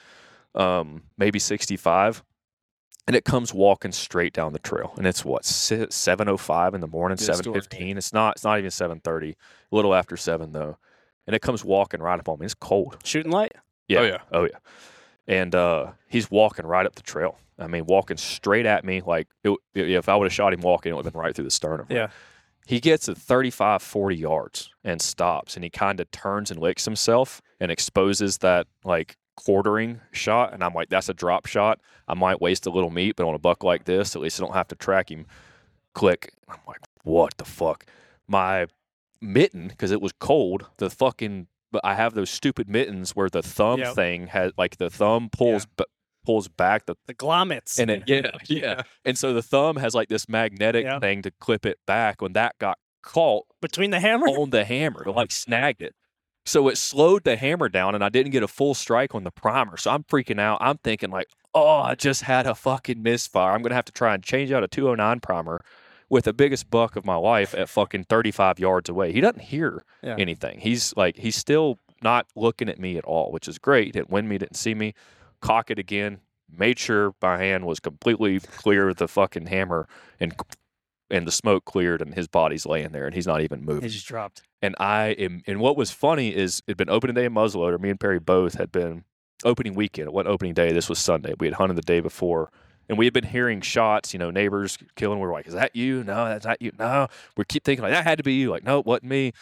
um, maybe sixty-five. And it comes walking straight down the trail, and it's what seven oh five in the morning, Yeah, seven still fifteen. It's not. It's not even seven thirty. A little after seven though, and it comes walking right up on me. It's cold. Shooting light? Yeah. Oh, yeah. Oh yeah. And uh, he's walking right up the trail. I mean, walking straight at me. Like it, if I would have shot him walking, it would have been right through the sternum. Yeah. He gets at thirty-five, forty yards and stops, and he kind of turns and licks himself and exposes that like quartering shot. And I'm like, that's a drop shot. I might waste a little meat, but on a buck like this, at least I don't have to track him. Click. I'm like, what the fuck? My mitten, because it was cold, the fucking, but I have those stupid mittens where the thumb Yep. thing has, like the thumb pulls b- pulls back the The glommets. and it, yeah, yeah. And so the thumb has like this magnetic Yeah. thing to clip it back. When that got caught Between the hammer? on the hammer, it like snagged it. So it slowed the hammer down, and I didn't get a full strike on the primer. So I'm freaking out. I'm thinking like, oh, I just had a fucking misfire. I'm gonna have to try and change out a two oh nine primer with the biggest buck of my life at fucking thirty-five yards away. He doesn't hear Yeah. anything. He's like, he's still not looking at me at all, which is great. He didn't win me, didn't see me. Cock it again. Made sure my hand was completely clear of the fucking hammer, and and the smoke cleared, and his body's laying there, and he's not even moving. He just dropped. And I am, and what was funny is it'd been opening day in muzzleloader. Me and Perry both had been opening weekend. It wasn't opening day. This was Sunday. We had hunted the day before, and we had been hearing shots. You know, neighbors killing. We were like, "Is that you? No, that's not you. No." We keep thinking like that had to be you. Like, no, it wasn't me.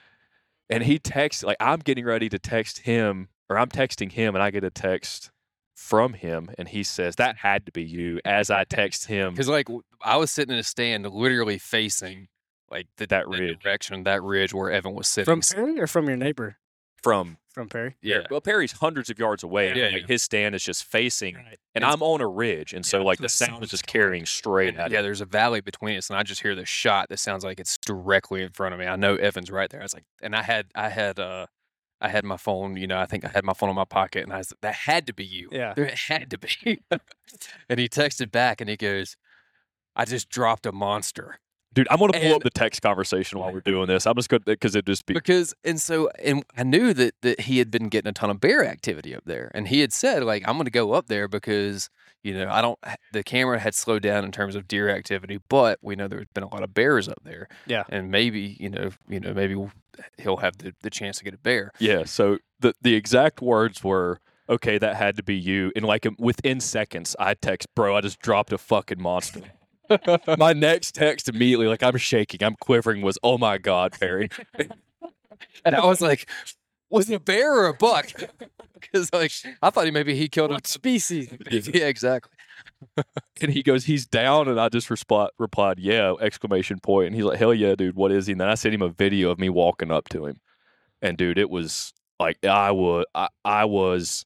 And he texts like I'm getting ready to text him, or I'm texting him, and I get a text from him, and he says that had to be you. As I text him, Because like w- I was sitting in a stand, literally facing like the, That the ridge. direction, that ridge where Evan was sitting. From Perry or from your neighbor? from From Perry. yeah, well, Perry's hundreds of yards away. Yeah, and, like, yeah. his stand is just facing, Right. and It's- I'm on a ridge, and so Yeah, like so the the sound sound is is just coming. carrying straight And, at yeah, it. there's a valley between us, and I just hear the shot that sounds like it's directly in front of me. I know Evan's right there. I was like, and I had, I had, uh, I had my phone. You know, I think I had my phone in my pocket, and I was, that had to be you. Yeah. There it had to be. And he texted back, and he goes, "I just dropped a monster." Dude, I'm gonna pull And- up the text conversation while we're doing this. I'm just gonna because it just be Because and so and I knew that that he had been getting a ton of bear activity up there, and he had said like I'm going to go up there because you know I don't the camera had slowed down in terms of deer activity, but we know there's been a lot of bears up there. Yeah. And maybe you know you know maybe he'll have the, the chance to get a bear. yeah. So the the exact words were, "Okay, that had to be you." And like within seconds, I text, "Bro, I just dropped a fucking monster." My next text immediately, like I'm shaking, I'm quivering, was, "Oh my god, Perry." And I was like, was it a bear or a buck? Because like I thought he maybe he killed a What species? Yeah, exactly. And he goes, "He's down," and I just resp- replied, "Yeah!" Exclamation point. And he's like, "Hell yeah, dude! What is he?" And then I sent him a video of me walking up to him, and dude, it was like I was, I, I was,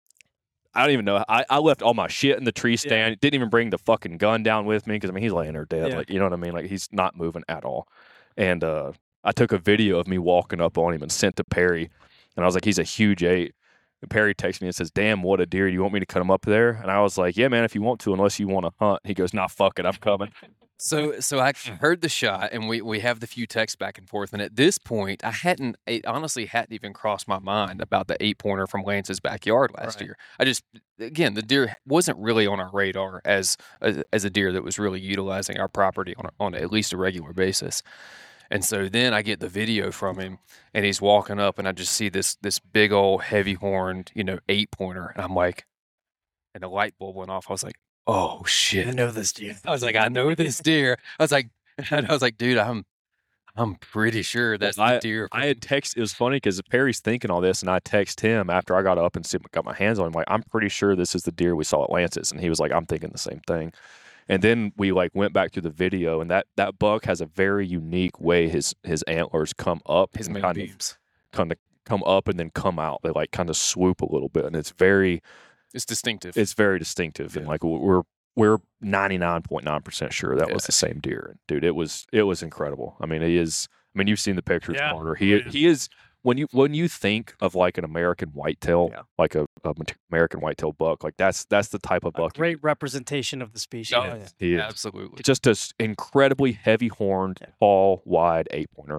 I don't even know. I, I left all my shit in the tree stand. Didn't even bring the fucking gun down with me because I mean he's laying there dead. Yeah. Like you know what I mean? Like he's not moving at all. And uh, I took a video of me walking up on him and sent to Perry, and I was like, "He's a huge eight." And Perry texts me and says, "Damn, what a deer! Do you want me to cut him up there?" And I was like, "Yeah, man, if you want to, unless you want to hunt." He goes, "Nah, fuck it, I'm coming." So, so I heard the shot, and we we have the few texts back and forth. And at this point, I hadn't, it honestly hadn't even crossed my mind about the eight pointer from Lance's backyard last Right. year. I just, again, the deer wasn't really on our radar as as, as a deer that was really utilizing our property on a, on at least a regular basis. And so then I get the video from him, and he's walking up, and I just see this this big old heavy horned, you know, eight pointer, and I'm like, and the light bulb went off. I was like, oh shit. I know this dude. I was like, I know this deer. I was like, and I was like, dude, I'm, I'm pretty sure that's the deer. I had text. It was funny because Perry's thinking all this, and I text him after I got up and see- got my hands on him. Like, I'm pretty sure this is the deer we saw at Lance's, and he was like, "I'm thinking the same thing." And then we like went back through the video, and that that buck has a very unique way his his antlers come up, his and main kind of beams. kind of come up and then come out. They like kind of swoop a little bit, and it's very It's distinctive. it's very distinctive. And Yeah. like we're we're ninety-nine point nine percent sure that was Yeah. the same deer. And dude, it was it was incredible. I mean, he is. I mean, you've seen the pictures, Yeah. Carter. He Oh, yeah. he is when you when you think of like an American whitetail, Yeah. like a, a mat- American whitetail buck, like that's that's the type of A buck great representation of the species. Oh, Yeah. he is. Absolutely. Just an incredibly heavy horned, Yeah. tall, wide eight pointer.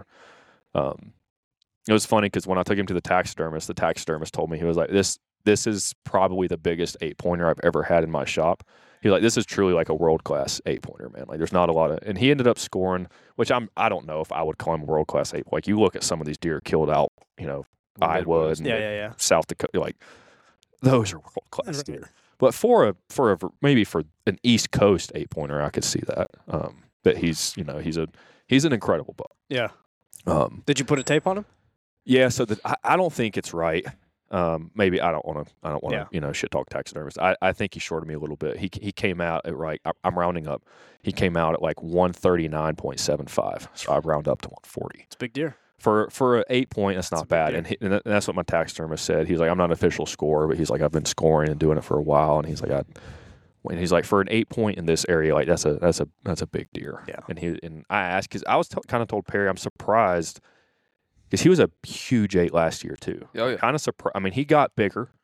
Um, it was funny because when I took him to the taxidermist, the taxidermist told me he was like, "This this is probably the biggest eight pointer I've ever had in my shop." He's like, "This is truly like a world class eight pointer, man. Like, there's not a lot of." And he ended up scoring, which I'm I don't know if I would call him a world class eight. Like, you look at some of these deer killed out, you know, Iowa and Yeah, yeah, yeah. South Dakota, like those are world class Right. deer. But for a for a maybe for an East Coast eight pointer, I could see that. Um, that he's you know he's a he's an incredible buck. Yeah. Um, Did you put a tape on him? yeah, so that I, I don't think it's right. Um, maybe I don't want to. I don't want to. Yeah. You know, shit talk taxidermist. I, I think he shorted me a little bit. He he came out at like I- I'm rounding up. He came out at like one thirty nine point seven five. So I round up to one forty It's a big deer. for for an eight point. That's That's a not big bad. deal. And, he, and that- that's what my taxidermist said. He's like, I'm not an official scorer, but he's like, I've been scoring and doing it for a while. And he's like, I. And he's like, for an eight point in this area, like that's a that's a that's a big deer. Yeah. And he and I asked because I was t- kind of told Perry, I'm surprised because he was a huge eight last year too. Oh, yeah. Kind of surprised. I mean, he got bigger.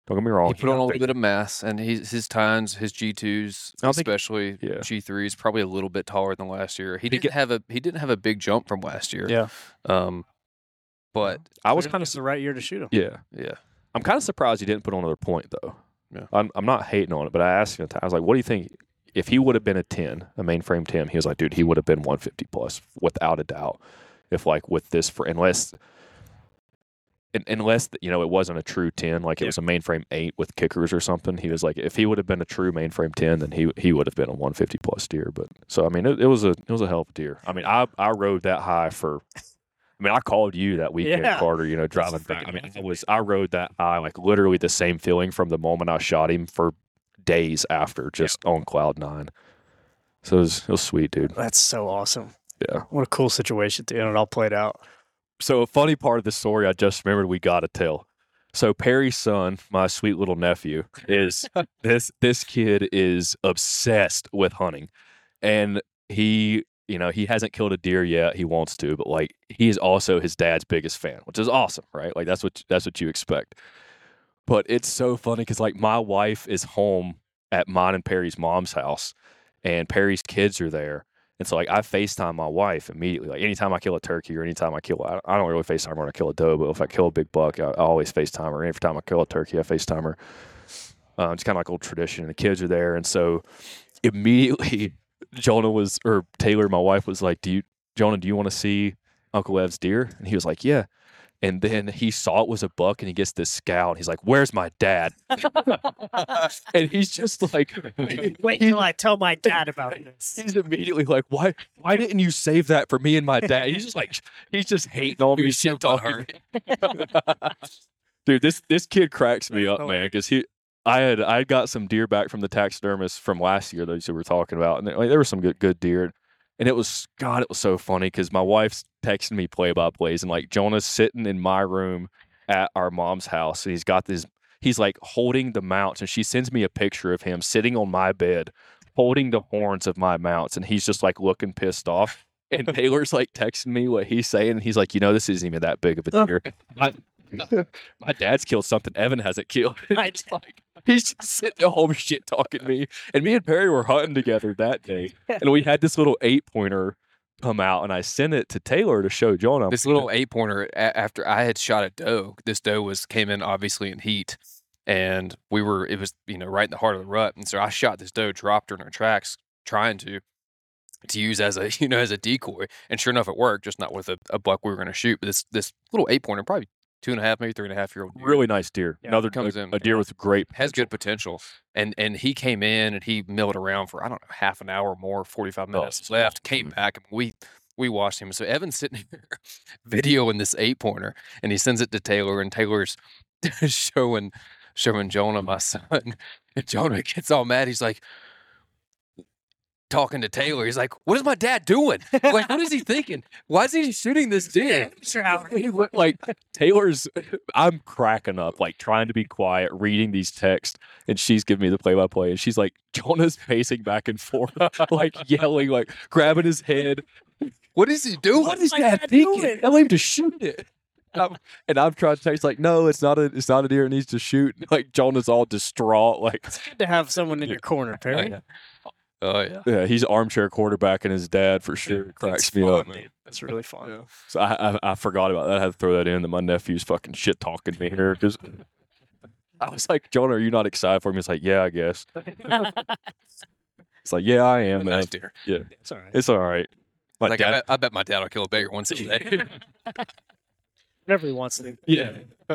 Don't get me wrong. He put on a little bit of mass, and his his tines, his G twos, I don't think- especially yeah. G threes, probably a little bit taller than last year. He Did he didn't get- have a he didn't have a big jump from last year. Yeah. Um, but I was Clearly kind it's of the right year to shoot him. yeah. yeah, I'm kind of surprised he didn't put on another point though. Yeah. I'm I'm not hating on it, but I asked him. I was like, "What do you think if he would have been a ten, a mainframe ten?" He was like, "Dude, he would have been one fifty plus without a doubt. If like with this for unless." Unless you know it wasn't a true ten, like it Yeah. was a mainframe eight with kickers or something. He was like, if he would have been a true mainframe ten, then he he would have been a one fifty plus deer. But so I mean, it, it was a it was a hell of a deer. I mean, I I rode that high for. I mean, I called you that weekend, Yeah. Carter. You know, driving back. I mean, I was I rode that high, like literally the same feeling from the moment I shot him for days after, just on cloud nine. So it was it was sweet, dude. That's so awesome. Yeah. What a cool situation to end it all played out. So a funny part of the story I just remembered we got to tell. So Perry's son, my sweet little nephew, is this this kid is obsessed with hunting, and he you know he hasn't killed a deer yet. He wants to, but like he is also his dad's biggest fan, which is awesome, right? Like that's what that's what you expect. But it's so funny because like my wife is home at mine and Perry's mom's house, and Perry's kids are there. And so, like, I FaceTime my wife immediately. Like, anytime I kill a turkey or anytime I kill, I I don't really FaceTime her when I kill a doe, but if I kill a big buck, I, I always FaceTime her. Every time I kill a turkey, I FaceTime her. Um, it's kind of like old tradition. And the kids are there. And so, immediately, Jonah was, or Taylor, my wife, was like, do you, Jonah, do you want to see Uncle Ev's deer? And he was like, yeah. And then he saw it was a buck, and he gets this scowl. And he's like, "Where's my dad?" And he's just like, Wait till I tell my dad about this. he's immediately like, "Why? Why didn't you save that for me and my dad?" He's just like, he's just hating on me, shit talking. Dude, this this kid cracks me up, man. Because he, I had I had got some deer back from the taxidermist from last year. Those we were talking about, and there, like, there were some good good deer. And it was, God, it was so funny because my wife's texting me play by plays, and like Jonah's sitting in my room at our mom's house, and he's got this, he's like holding the mounts, and she sends me a picture of him sitting on my bed, holding the horns of my mounts, and he's just like looking pissed off. And Taylor's like texting me what he's saying, and he's like, you know, this isn't even that big of a deer. My, my dad's killed something Evan hasn't killed. It's like, he's just sitting at home shit talking me. And me and Perry were hunting together that day. And we had this little eight pointer come out, and I sent it to Taylor to show Jonah. this little eight pointer after I had shot a doe. This doe was came in obviously in heat, and we were it was you know right in the heart of the rut, and so I shot this doe, dropped her in her tracks, trying to to use as a you know as a decoy, and sure enough it worked, just not with a, a buck we were going to shoot, but this this little eight pointer, probably two and a half, maybe three and a half year old deer. Really nice deer. Yeah, Another comes a, in, a deer yeah. with great Has good potential, and and he came in and he milled around for I don't know half an hour or more, forty five minutes Oh, left. Came back and we we watched him. So Evan's sitting here videoing this eight pointer, and he sends it to Taylor, and Taylor's showing showing Jonah, my son, and Jonah gets all mad. He's like talking to Taylor. He's like, "What is my dad doing? Like, what is he thinking? Why is he shooting this deer?" He looked like Taylor's. I'm cracking up, like trying to be quiet, reading these texts, and she's giving me the play-by-play, and she's like, Jonah's pacing back and forth, like yelling, like grabbing his head. What is he doing? What is my that dad thinking? doing? Tell him to shoot it. And I'm, and I'm trying to text like, no, it's not a, it's not a deer. It needs to shoot. Like Jonah's all distraught, like, Good to have someone in your corner, Perry. yeah. Oh yeah. yeah, he's armchair quarterbacking his dad for sure. It cracks That's me fun, up, man. dude. That's really fun. Yeah. So I, I I forgot about that. I had to throw that in. That my nephew's fucking shit talking me here because I was like, Jonah, are you not excited for me? He's like, yeah, I guess. It's like, yeah, I am, man. Nice deer. Yeah, It's all right. it's all right. My Like I dad, bet, I bet my dad will kill a bear once a day. Whatever he wants to do. yeah.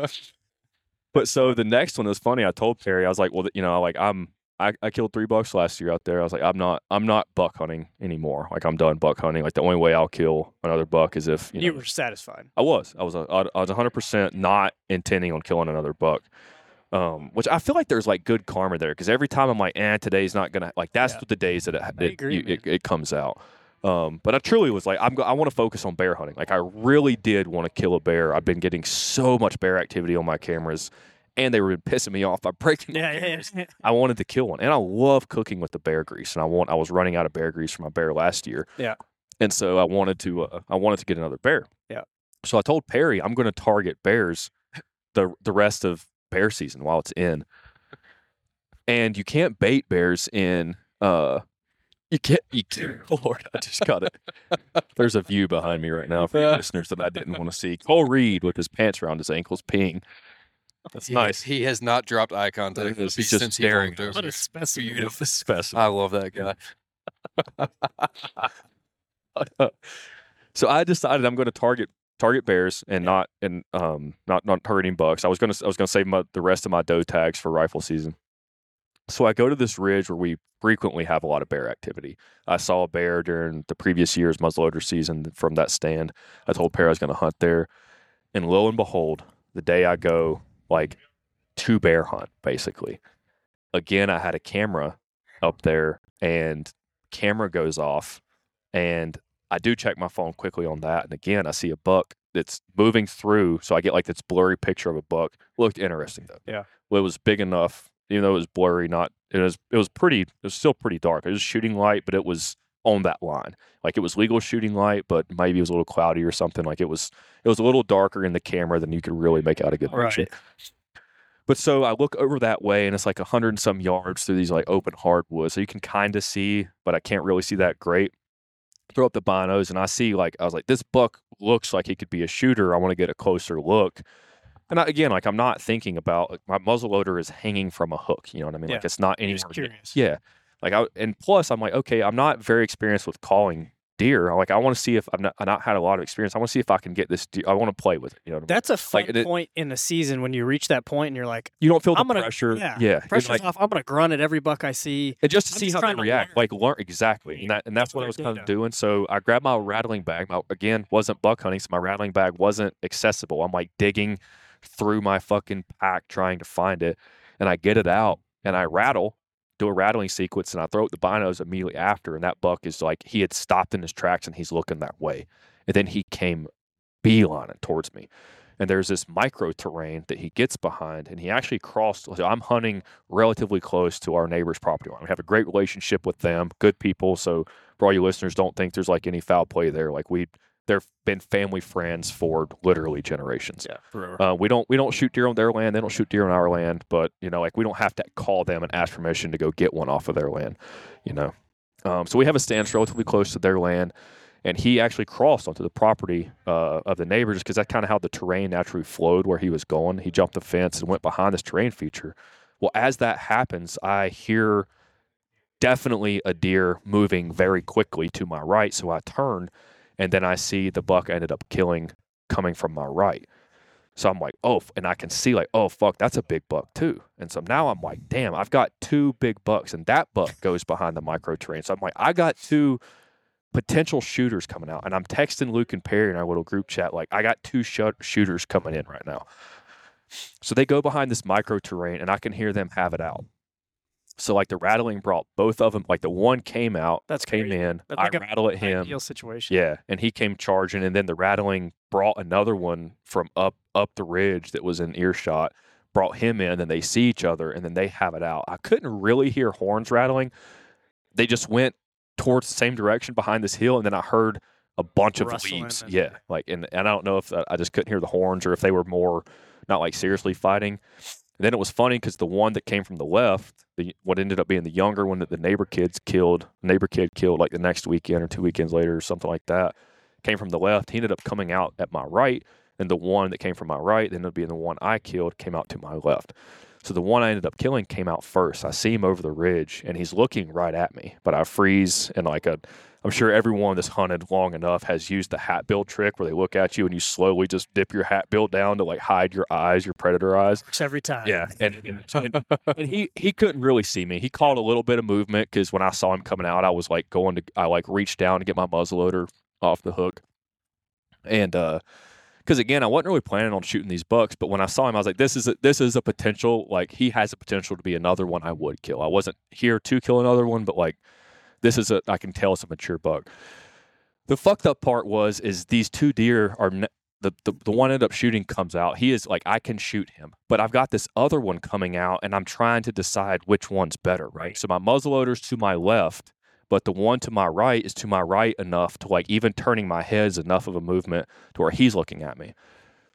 But so the next one was funny. I told Perry, I was like, well, you know, like I'm. I, I killed three bucks last year out there. I was like, I'm not, I'm not buck hunting anymore. Like I'm done buck hunting. Like the only way I'll kill another buck is if you, You know, were satisfied. I was, I was, a, I was one hundred percent not intending on killing another buck. Um, which I feel like there's like good karma there because every time I'm like, eh, today's not gonna like. That's Yeah. the days that it it, agree, you, it man. it comes out. Um, but I truly was like, I'm, go- I want to focus on bear hunting. Like I really did want to kill a bear. I've been getting so much bear activity on my cameras. And they were pissing me off by breaking. my Yeah, yeah, cameras. yeah. I wanted to kill one, and I love cooking with the bear grease. And I want I was running out of bear grease for my bear last year. Yeah. And so I wanted to uh, I wanted to get another bear. Yeah. So I told Perry I'm going to target bears the the rest of bear season while it's in. And you can't bait bears in, uh, you can't, you can't, oh Lord, I just got it. There's a view behind me right now for you listeners that I didn't want to see. Cole Reed with his pants around his ankles peeing. That's he, nice. He has not dropped eye contact. He's He's just since staring. He What a specimen. Beautiful specimen. I love that guy. So I decided I'm going to target target bears and not and um not not targeting bucks. I was going to I was going to save my, the rest of my doe tags for rifle season. So I go to this ridge where we frequently have a lot of bear activity. I saw a bear during the previous year's muzzleloader season from that stand. I told Perry I was going to hunt there, and lo and behold, the day I go, like to bear hunt basically. Again, I had a camera up there, and camera goes off, and I do check my phone quickly on that, and again, I see a buck that's moving through, so I get like this blurry picture of a buck. Looked interesting though. Yeah. Well, it was big enough, even though it was blurry. Not it was it was pretty. It was still pretty dark. It was shooting light, but it was on that line. Like it was legal shooting light, but maybe it was a little cloudy or something. Like it was it was a little darker in the camera than you could really make out a good picture. Right. But so I look over that way, and it's like a hundred and some yards through these like open hardwoods, so you can kind of see, but I can't really see that great. Throw up the binos, and I see like I was like, this buck looks like he could be a shooter. I want to get a closer look. And I, again, like I'm not thinking about like, my muzzleloader is hanging from a hook. You know what I mean? Yeah. Like it's not You're anywhere. just curious. Yeah. Like I and plus I'm like, okay, I'm not very experienced with calling deer. I'm like I want to see if I'm not I not had a lot of experience. I want to see if I can get this deer. I want to play with it. You know what I mean? That's a fun Like, it- point in the season when you reach that point and you're like, You don't feel the I'm gonna pressure. yeah, Yeah. It's pressure's like, off. I'm gonna grunt at every buck I see. and just to I'm see just how trying they to react, learn. like learn exactly, and that and that's That's what I their was kind of data. doing. So I grabbed my rattling bag. My, again, wasn't buck hunting, so my rattling bag wasn't accessible. I'm like digging through my fucking pack trying to find it, and I get it out and I rattle, do a rattling sequence, and I throw up the binos immediately after, and that buck is like he had stopped in his tracks and he's looking that way, and then he came beelining towards me. And there's this micro terrain that he gets behind, and he actually crossed. So I'm hunting relatively close to our neighbor's property line. We have a great relationship with them, good people. So for all you listeners, don't think there's like any foul play there. Like we, they've been family friends for literally generations. Yeah, forever. Uh, we don't we don't shoot deer on their land. They don't shoot deer on our land. But you know, like we don't have to call them and ask permission to go get one off of their land. You know, um, so we have a stance relatively close to their land. And he actually crossed onto the property uh, of the neighbor just because that's kind of how the terrain naturally flowed where he was going. He jumped the fence and went behind this terrain feature. Well, as that happens, I hear definitely a deer moving very quickly to my right. So I turn, and then I see the buck I ended up killing coming from my right. So I'm like, oh, and I can see like, oh, fuck, that's a big buck too. And so now I'm like, damn, I've got two big bucks, and that buck goes behind the micro terrain. So I'm like, I got two potential shooters coming out, and I'm texting Luke and Perry in our little group chat like I got two sh- shooters coming in right now. So they go behind this micro terrain, and I can hear them have it out. So like the rattling brought both of them. Like the one came out, That's came crazy. in. That's I like a rattle at him. Ideal situation. Yeah, and he came charging, and then the rattling brought another one from up up the ridge that was in earshot. Brought him in, and then they see each other, and then they have it out. I couldn't really hear horns rattling. They just went towards the same direction behind this hill, and then I heard a bunch of Rustling leaves. and- Yeah, like and, and I don't know if I just couldn't hear the horns or if they were more not like seriously fighting. And then it was funny because the one that came from the left, the what ended up being the younger one that the neighbor kids killed, neighbor kid killed like the next weekend or two weekends later or something like that, came from the left. He ended up coming out at my right, and the one that came from my right, ended up being the one I killed, came out to my left. So the one I ended up killing came out first. I see him over the ridge, and he's looking right at me. But I freeze, and like a, I'm sure everyone that's hunted long enough has used the hat bill trick where they look at you and you slowly just dip your hat bill down to like hide your eyes, your predator eyes. Works every time. Yeah, and, and, and he he couldn't really see me. He caught a little bit of movement because when I saw him coming out, I was like going to, I like reached down to get my muzzleloader off the hook, and uh. Because again, I wasn't really planning on shooting these bucks, but when I saw him, I was like, "This is a, this is a potential. Like he has a potential to be another one I would kill. I wasn't here to kill another one, but like this is a I can tell it's a mature buck." The fucked up part was is these two deer are ne- the, the the one I ended up shooting comes out. He is like I can shoot him, but I've got this other one coming out, and I'm trying to decide which one's better. Right. So my muzzleloader's to my left. But the one to my right is to my right enough to like even turning my head is enough of a movement to where he's looking at me.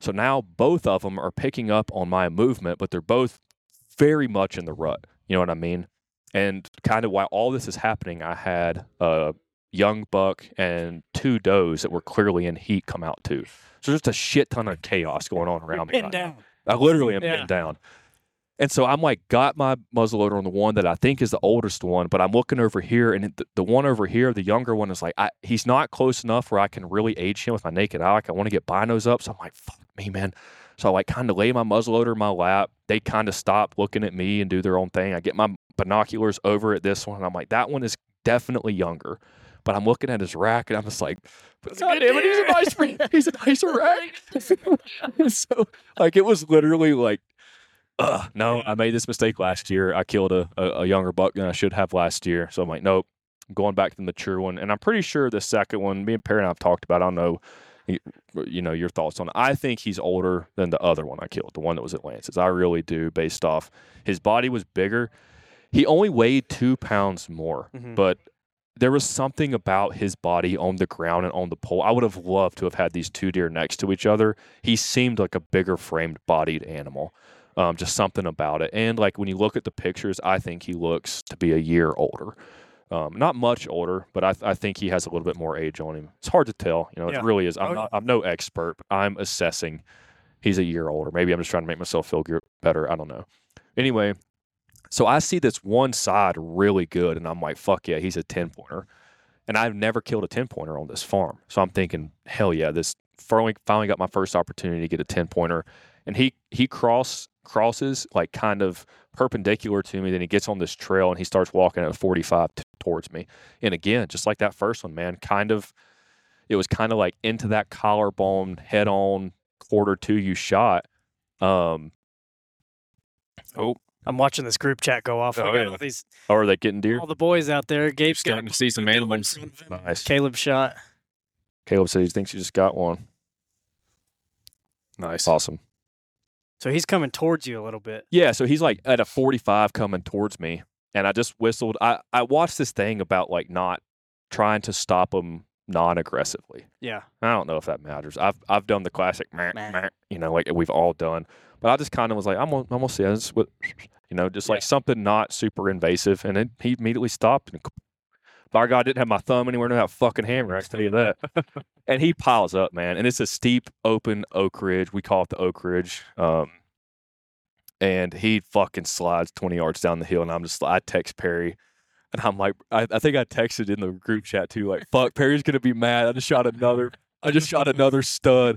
So now both of them are picking up on my movement, but they're both very much in the rut. You know what I mean? And kind of while all this is happening, I had a young buck and two does that were clearly in heat come out too. So there's just a shit ton of chaos going on around me. Pinned down. I literally am Yeah. pinned down. And so I'm like, got my muzzleloader on the one that I think is the oldest one, but I'm looking over here, and the, the one over here, the younger one, is like, I, he's not close enough where I can really age him with my naked eye. Like, I want to get binos up. So I'm like, fuck me, man. So I like kind of lay my muzzleloader in my lap. They kind of stop looking at me and do their own thing. I get my binoculars over at this one, and I'm like, that one is definitely younger. But I'm looking at his rack, and I'm just like, God damn it, he's a nice, he's a nicer rack. And so, like, it was literally like, Ugh, no, I made this mistake last year. I killed a, a, a younger buck than I should have last year. So I'm like, nope, I'm going back to the mature one. And I'm pretty sure the second one, me and Perry and I have talked about, I don't know, you, you know, your thoughts on it. I think he's older than the other one I killed, the one that was at Lance's. I really do, based off his body was bigger. He only weighed two pounds more, Mhm. but there was something about his body on the ground and on the pole. I would have loved to have had these two deer next to each other. He seemed like a bigger framed bodied animal. Um, just something about it. And like when you look at the pictures, I think he looks to be a year older. Um, not much older, but I, th- I think he has a little bit more age on him. It's hard to tell. You know, Yeah. it really is. I'm, Oh, not, I'm no expert, but I'm assessing he's a year older. Maybe I'm just trying to make myself feel good, better. I don't know. Anyway, so I see this one side really good, and I'm like, fuck yeah, he's a ten-pointer. And I've never killed a ten-pointer on this farm. So I'm thinking, hell yeah, this finally, finally got my first opportunity to get a ten-pointer. And he he cross crosses like kind of perpendicular to me. Then he gets on this trail and he starts walking at forty-five t- towards me. And again, just like that first one, man, kind of, it was kind of like into that collarbone, head on, quarter two you shot. Um, Oh, I'm watching this group chat go off. We Oh, got yeah. all these or are they getting deer? all the boys out there. Gabe's got starting to see some animals. Nice. Caleb shot. Caleb said he thinks he just got one. Nice. Awesome. So he's coming towards you a little bit. Yeah, so he's like at a forty-five coming towards me, and I just whistled. I, I watched this thing about like not trying to stop him non-aggressively. Yeah. I don't know if that matters. I've I've done the classic, meh, Meh. meh, you know, like we've all done. But I just kind of was like, I'm gonna, I'm gonna see this with, you know, just like something not super invasive, and then he immediately stopped. And by God, I didn't have my thumb anywhere near that fucking hammer. I can tell you that. And he piles up, man. And it's a steep, open oak ridge. We call it the Oak Ridge. Um, and he fucking slides twenty yards down the hill, and I'm just, I text Perry, and I'm like, I, I think I texted in the group chat too, like, fuck, Perry's gonna be mad. I just shot another, I just shot another stud.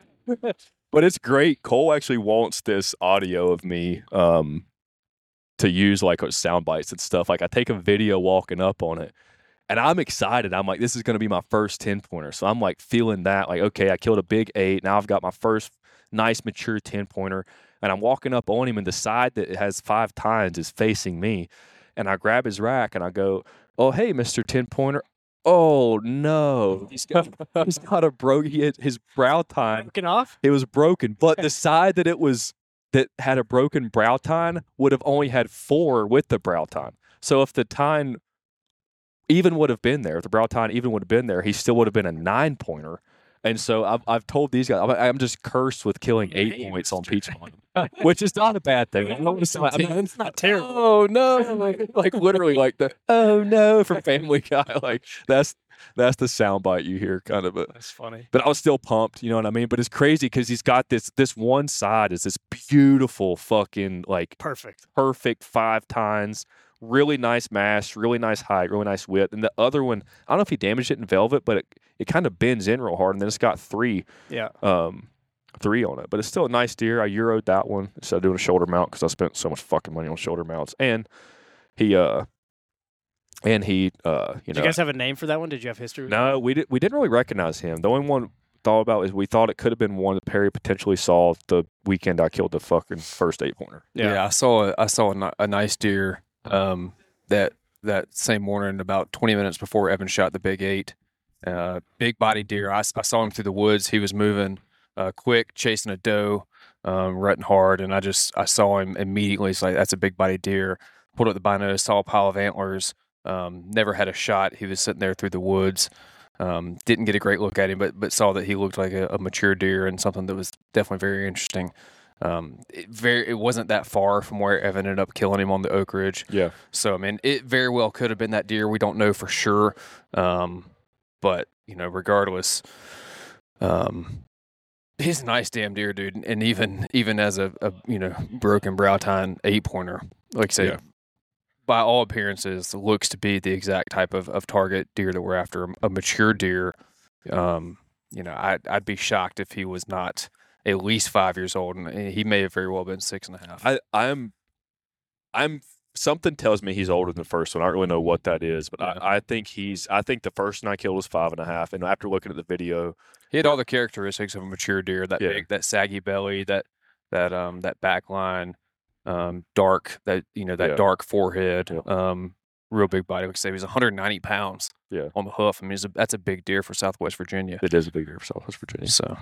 But it's great. Cole actually wants this audio of me um, to use like sound bites and stuff. Like I take a video walking up on it, and I'm excited. I'm like, this is going to be my first ten-pointer. So I'm like feeling that, like, okay, I killed a big eight. Now I've got my first nice mature ten-pointer, and I'm walking up on him, and the side that has five tines is facing me. And I grab his rack, and I go, oh, hey, Mister ten-pointer. Oh, no. He's got, he's got a broke, he had, his brow tine, Broken off? it was broken. But the side that it was, that had a broken brow tine would have only had four with the brow tine. So if the tine even would have been there, if the brow tine even would have been there, he still would have been a nine pointer. And so I've, I've told these guys, I'm, I'm just cursed with killing eight Hey, points on Mister Peach Pond, which is not a bad thing. I don't want to sound, I'm not, It's not terrible. oh no, like, like literally like the oh no from Family Guy. Like that's that's the soundbite you hear, kind of. But That's funny. but I was still pumped, you know what I mean? But it's crazy because he's got this this one side is this beautiful fucking like Perfect. perfect five tines, really nice mass, really nice height, really nice width. And the other one, I don't know if he damaged it in velvet, but it, it kind of bends in real hard, and then it's got three Yeah. um three on it. But it's still a nice deer. I Euroed that one instead of doing a shoulder mount because I spent so much fucking money on shoulder mounts. And he uh and he uh you Did know you guys have a name for that one? Did you have history? with no, we did we didn't really recognize him. The only one we thought about is we thought it could have been one that Perry potentially saw the weekend I killed the fucking first eight pointer. it? Yeah. I saw a, I saw a, ni- a nice deer um, that that same morning, about twenty minutes before Evan shot the big eight. Uh, big body deer. I, s- I saw him through the woods. He was moving uh, quick, chasing a doe, um, rutting hard, and I just I saw him immediately. It's like, that's a big body deer. Pulled up the binos, saw a pile of antlers. Um, never had a shot. He was sitting there through the woods. Um, didn't get a great look at him, but but saw that he looked like a, a mature deer and something that was definitely very interesting. Um, it very it wasn't that far from where Evan ended up killing him on the Oak Ridge. Yeah. So I mean, it very well could have been that deer. We don't know for sure. Um, but you know, regardless, um, he's a nice damn deer, dude. And even even as a, a you know broken brow tine eight pointer, like I say. Yeah. By all appearances, looks to be the exact type of, of target deer that we're after, a mature deer. Um, you know, I'd, I'd be shocked if he was not at least five years old, and he may have very well been six and a half. I, I'm, I'm. Something tells me he's older than the first one. I don't really know what that is, but Yeah. I, I think he's. I think the first one I killed was five and a half, and after looking at the video, He had all the characteristics of a mature deer: that Yeah. big, that saggy belly, that that um that back line, um dark, that you know that Yeah. dark forehead, Yeah. um real big body. Like I say, he was one hundred ninety pounds. Yeah. On the hoof. I mean, it's a, that's a big deer for Southwest Virginia. it is a big deer for Southwest Virginia. So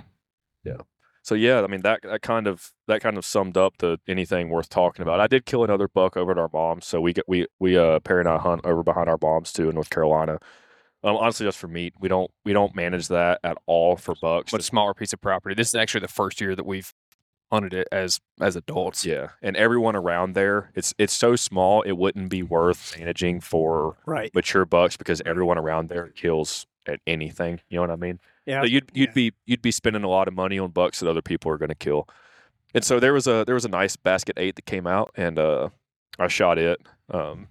So yeah, I mean that that kind of that kind of summed up the anything worth talking about. I did kill another buck over at our mom's, so we get we we uh Perry and I hunt over behind our mom's too in North Carolina. Um, honestly, just for meat, we don't we don't manage that at all for bucks. much smaller piece of property. This is actually the first year that we've hunted it as as adults. Yeah, and everyone around there, it's it's so small, it wouldn't be worth managing for Right. mature bucks because everyone around there kills at anything. You know what I mean? Yeah. So you'd you'd yeah. be you'd be spending a lot of money on bucks that other people are going to kill. And so there was a there was a nice basket eight that came out, and uh, I shot it. Um,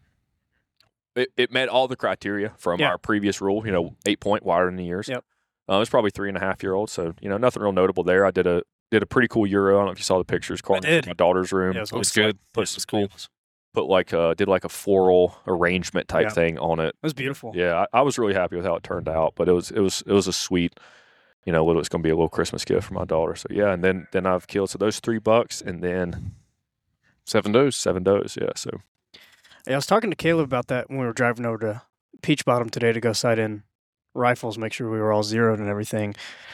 it it met all the criteria from Yeah. our previous rule. You know, eight point wider than the ears. Yep. Uh, it was probably three and a half year old, so you know nothing real notable there. I did a did a pretty cool euro. I don't know if you saw the pictures. Carving did. from my daughter's room. Yeah, it was It was awesome. good. Put It some was cool. put like a did like a floral arrangement type Yeah. thing on it. It was beautiful. Yeah, I, I was really happy with how it turned out. But it was it was it was a sweet, you know, little it's going to be a little Christmas gift for my daughter. So yeah, and then then I've killed so those three bucks and then Seven does. seven does. Yeah, so Yeah, I was talking to Caleb about that when we were driving over to Peach Bottom today to go sight in rifles, make sure we were all zeroed and everything.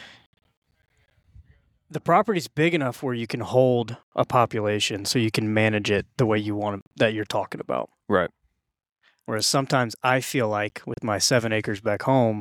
The property's big enough where you can hold a population, so you can manage it the way you want to, that you're talking about. Right. Whereas sometimes I feel like with my seven acres back home,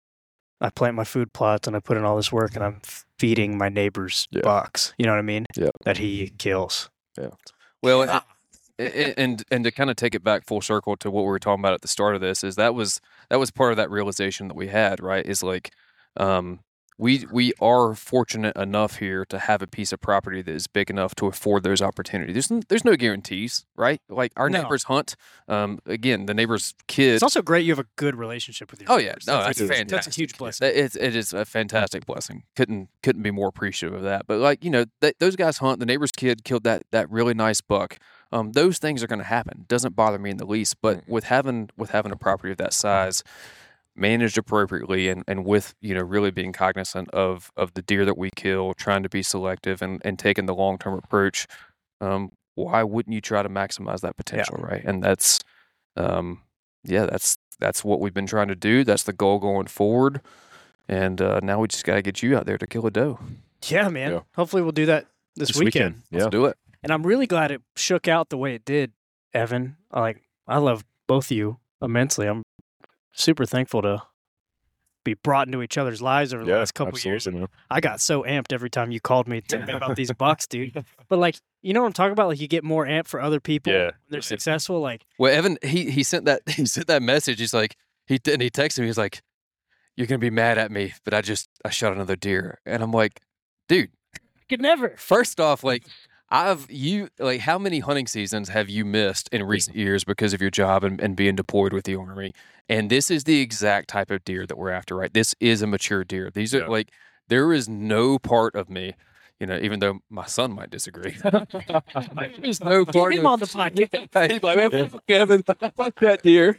I plant my food plots and I put in all this work and I'm feeding my neighbor's Yeah. bucks. You know what I mean? Yeah. That he kills. Well, it, it, and and to kind of take it back full circle to what we were talking about at the start of this is that was that was part of that realization that we had, right? Is like, um, we we are fortunate enough here to have a piece of property that is big enough to afford those opportunities. There's n- there's no guarantees, right? Like our No. neighbors hunt. Um, again, the neighbor's kid. It's also great you have a good relationship with your Oh yeah, neighbors. no, that's That's a- fantastic. That's a huge blessing. That- It's it is a fantastic blessing. Couldn't couldn't be more appreciative of that. But like you know, th- those guys hunt. The neighbor's kid killed that that really nice buck. Um, those things are going to happen. Doesn't bother me in the least. But with having with having a property of that size, managed appropriately, and, and with you know really being cognizant of of the deer that we kill, trying to be selective and and taking the long term approach, um, why wouldn't you try to maximize that potential, right? And that's, um, yeah, that's that's what we've been trying to do. That's the goal going forward. And uh, now we just got to get you out there to kill a doe. Yeah, man. Yeah. Hopefully we'll do that this, this weekend. weekend. Let's Yeah. do it. And I'm really glad it shook out the way it did, Evan. Like, I love both of you immensely. I'm super thankful to be brought into each other's lives over the Yeah, last couple years. absolutely, man. I got so amped every time you called me to me about these bucks, dude. But like, you know what I'm talking about? Like, you get more amped for other people. Yeah. When they're successful. Like, Well, Evan, he he sent that he sent that message. He's like he and he texted me. He's like, "You're gonna be mad at me, but I just I shot another deer." And I'm like, "Dude, I could never. first off, like I've you like how many hunting seasons have you missed in recent years because of your job and, and being deployed with the Army? And this is the exact type of deer that we're after, right? This is a mature deer. These are Yeah. like there is no part of me, you know, even though my son might disagree. There's no Get part him of on the podcast. He's like, man, fuck Kevin, fuck that deer.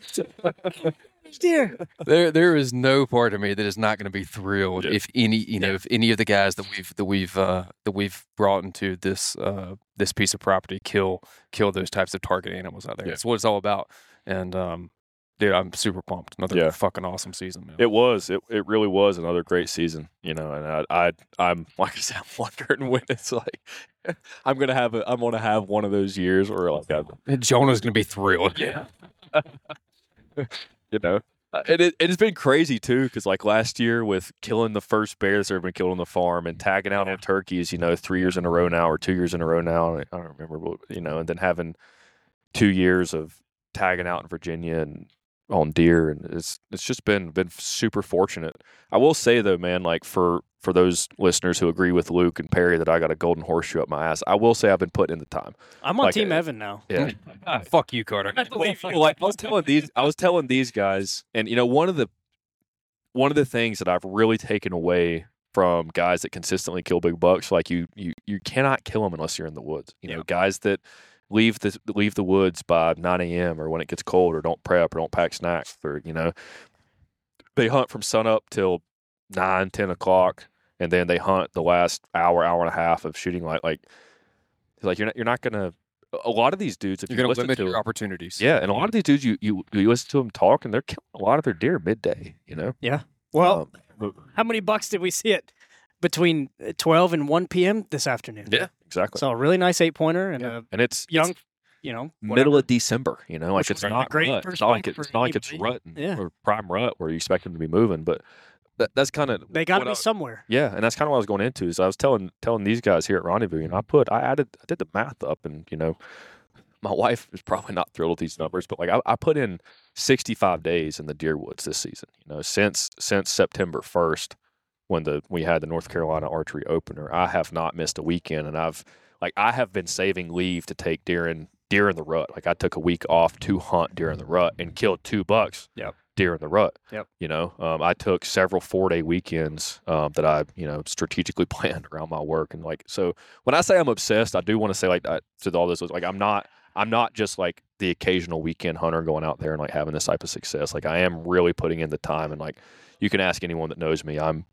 Dear. There, there is no part of me that is not going to be thrilled Yeah. if any, you know, if any of the guys that we've that we've uh, that we've brought into this uh, this piece of property kill kill those types of target animals out there. Yeah. That's what it's all about. And um, dude, I'm super pumped. Another Yeah. fucking awesome season, man. It was. It it really was another great season, you know. And I, I I'm like I said, I'm wondering when it's like I'm gonna have a I'm gonna have one of those years where like I, Jonah's going to be thrilled. Yeah. you know, Uh, and it, it's been crazy too, because like last year with killing the first bears that have been killed on the farm and tagging out on turkeys, you know, three years in a row now or two years in a row now. I don't remember, what, you know, and then having two years of tagging out in Virginia and on deer, and it's it's just been been super fortunate. I will say though, man, like for for those listeners who agree with Luke and Perry that I got a golden horseshoe up my ass, I will say I've been putting in the time. I'm on Like, Team uh, Evan now. Yeah. Ah, fuck you, Carter. Well, like I was telling these, I was telling these guys, and you know, one of the one of the things that I've really taken away from guys that consistently kill big bucks, like you, you, you cannot kill them unless you're in the woods. You know, Yeah. guys that leave the leave the woods by nine a.m. or when it gets cold, or don't prep or don't pack snacks, or you know, they hunt from sunup till nine, ten o'clock, and then they hunt the last hour, hour and a half of shooting light. Like, like you're not you're not gonna. A lot of these dudes, if You're you going to listen limit to your them, opportunities. yeah, and a lot of these dudes, you you you listen to them talk, and they're killing a lot of their deer midday. You know, Well, Um, how many bucks did we see it between uh, twelve and one p.m. this afternoon? yeah, exactly. So a really nice eight pointer and a And it's young, it's you know, middle whatever. of December. You know, like Which it's was a not great rut. first It's not like month it, it's for not like it's anybody. rut and, Yeah. or prime rut where you expect them to be moving. But that, that's kind of They got to be somewhere. yeah, and that's kind of what I was going into. Is I was telling telling these guys here at Rendezvous, you know, I put I added I did the math up, and you know, my wife is probably not thrilled with these numbers, but like I, I put in sixty-five days in the deer woods this season. You know, since since September first, when the we had the North Carolina archery opener, I have not missed a weekend, and I've like I have been saving leave to take deer in deer in the rut. Like I took a week off to hunt deer in the rut and killed two bucks. Yep. Deer in the rut. Yep. You know, um, I took several four day weekends um, that I, you know, strategically planned around my work, and like so. When I say I'm obsessed, I do want to say like I, to all this, like I'm not. I'm not just like the occasional weekend hunter going out there and like having this type of success. Like I am really putting in the time, and like you can ask anyone that knows me. I'm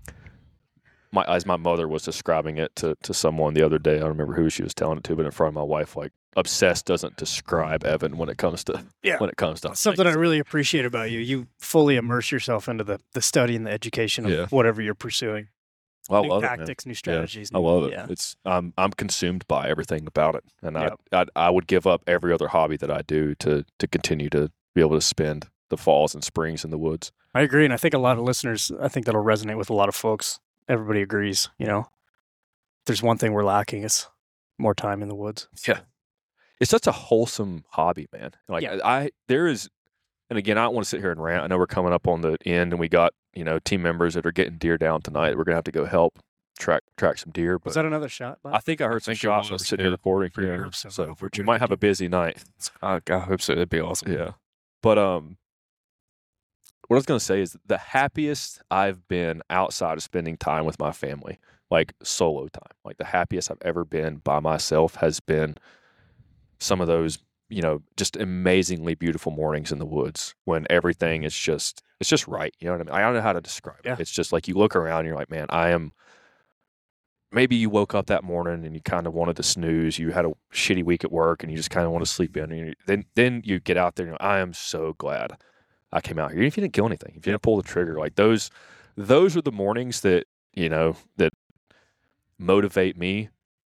my as my mother was describing it to to someone the other day. I don't remember who she was telling it to, but in front of my wife, like obsessed doesn't describe Evan when it comes to Yeah. when it comes to That's something I really appreciate about you. You fully immerse yourself into the, the study and the education of Yeah. whatever you're pursuing. Well, I new love it, man. tactics, new strategies. I love it. Yeah. It's I'm I'm consumed by everything about it, and Yep. I, I I would give up every other hobby that I do to to continue to be able to spend the falls and springs in the woods. I agree. And I think a lot of listeners, I think that'll resonate with a lot of folks. Everybody agrees, you know, if there's one thing we're lacking, it's more time in the woods. Yeah, it's such a wholesome hobby, man. Like Yeah. I there is, and again, I don't want to sit here and rant. I know we're coming up on the end, and we got you know team members that are getting deer down tonight. We're gonna have to go help track track some deer. But Was that another shot? Bob? I think I heard some think it shots when we're was, sitting here yeah. recording. Pretty Yeah. good, so So if we're we might have a busy night. I, I hope so. That'd be awesome. Yeah. But um what I was gonna say is the happiest I've been outside of spending time with my family, like solo time. Like the happiest I've ever been by myself has been some of those, you know, just amazingly beautiful mornings in the woods when everything is just it's just right. You know what I mean? I don't know how to describe Yeah. it. It's just like you look around and you're like, man, I am maybe you woke up that morning and you kind of wanted to snooze. You had a shitty week at work and you just kind of want to sleep in. And you, then, then you get out there and you're like, I am so glad I came out here. Even if you didn't kill anything, if you didn't pull the trigger, like those, those are the mornings that you know that motivate me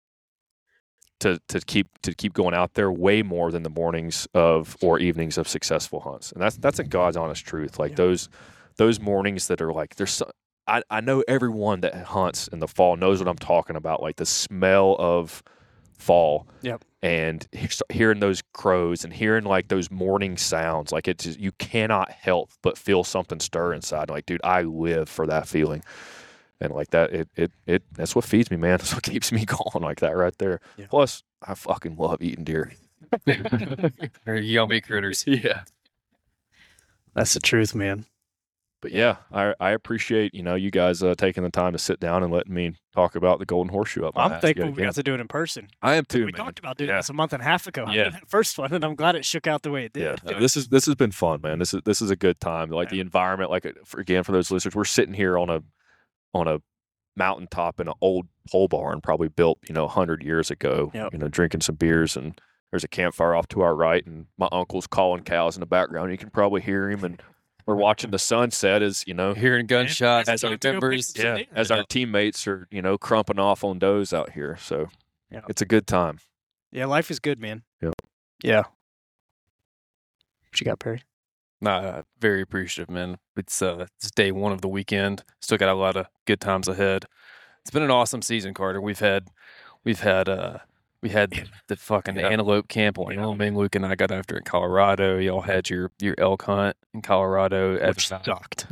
to to keep to keep going out there way more than the mornings of or evenings of successful hunts. And that's that's a God's honest truth. Like Yeah. those those mornings that are like there's. So, I, I know everyone that hunts in the fall knows what I'm talking about, like the smell of fall. Yep. And he- hearing those crows and hearing like those morning sounds, like it's just, you cannot help but feel something stir inside. Like, dude, I live for that feeling. And like that, it, it, it, that's what feeds me, man. That's what keeps me going like that right there. Yeah. Plus, I fucking love eating deer. They're yummy critters. Yeah. That's the truth, man. But yeah, I I appreciate, you know, you guys uh, taking the time to sit down and letting me talk about the Golden Horseshoe up my I'm ass thankful yet we again. got to do it in person. I am too, we man. talked about doing Yeah. this a month and a half ago. Yeah. That first one, and I'm glad it shook out the way it did. Yeah, this is this has been fun, man. This is this is a good time. Like the environment, like for, again for those listeners, we're sitting here on a on a mountaintop in an old pole barn, probably built you know a hundred years ago. Yep. You know, drinking some beers, and there's a campfire off to our right, and my uncle's calling cows in the background. You can probably hear him, and we're watching the sunset as you know Hearing gunshots, As as our our members. Yeah. yeah, as our teammates are you know crumping off on does out here. So Yeah. it's a good time. Yeah, life is good, man. Yep. Yeah. What you got, Perry? Nah, very appreciative, man. It's uh, it's day one of the weekend. Still got a lot of good times ahead. It's been an awesome season, Carter. We've had, we've had, uh, we had the fucking Yeah. antelope camp on Wyoming. Luke and I got after in Colorado. Y'all had your your elk hunt in Colorado. Which Evan- sucked.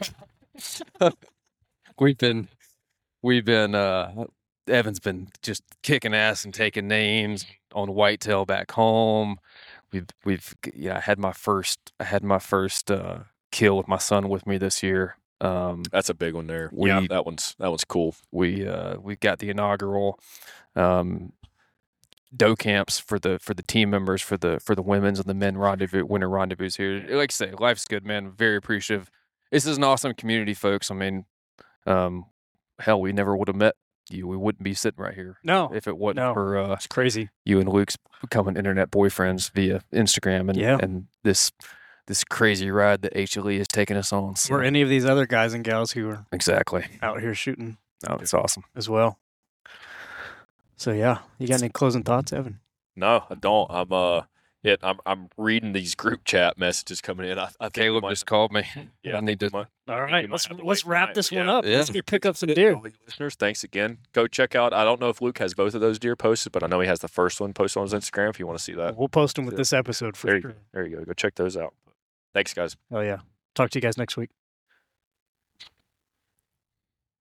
we've been, we've been. Uh, Evan's been just kicking ass and taking names on whitetail back home. We've we've yeah. I had my first. I had my first uh, kill with my son with me this year. Um, That's a big one there. We- yeah, that one's that one's cool. we uh, we got the inaugural um, doe camps for the for the team members for the for the women's and the men rendezvous winter rendezvous here. Like I say, life's good, man. Very appreciative. This is an awesome community, folks. I mean, um, hell, we never would have met you. We wouldn't be sitting right here No, if it wasn't No. for uh, it's crazy. you and Luke's becoming internet boyfriends via Instagram and Yeah. and this this crazy ride that H L E has taken us on. So- Or any of these other guys and gals who are exactly. out here shooting No, it's awesome. as well. So yeah, you got any closing thoughts, Evan? No, I don't. I'm uh, it. I'm I'm reading these group chat messages coming in. I, I think Caleb we might- just called me. Yeah, I need to. might- All right, right, we let's might have to let's wait wrap tonight. this one Yeah. up. Yeah. Let's go pick up some deer. All you listeners, thanks again. Go check out. I don't know if Luke has both of those deer posted, but I know he has the first one posted on his Instagram. If you want to see that, We'll post them with Yeah. this episode for there you sure. go. There you go. Go check those out. Thanks, guys. Oh yeah. Talk to you guys next week.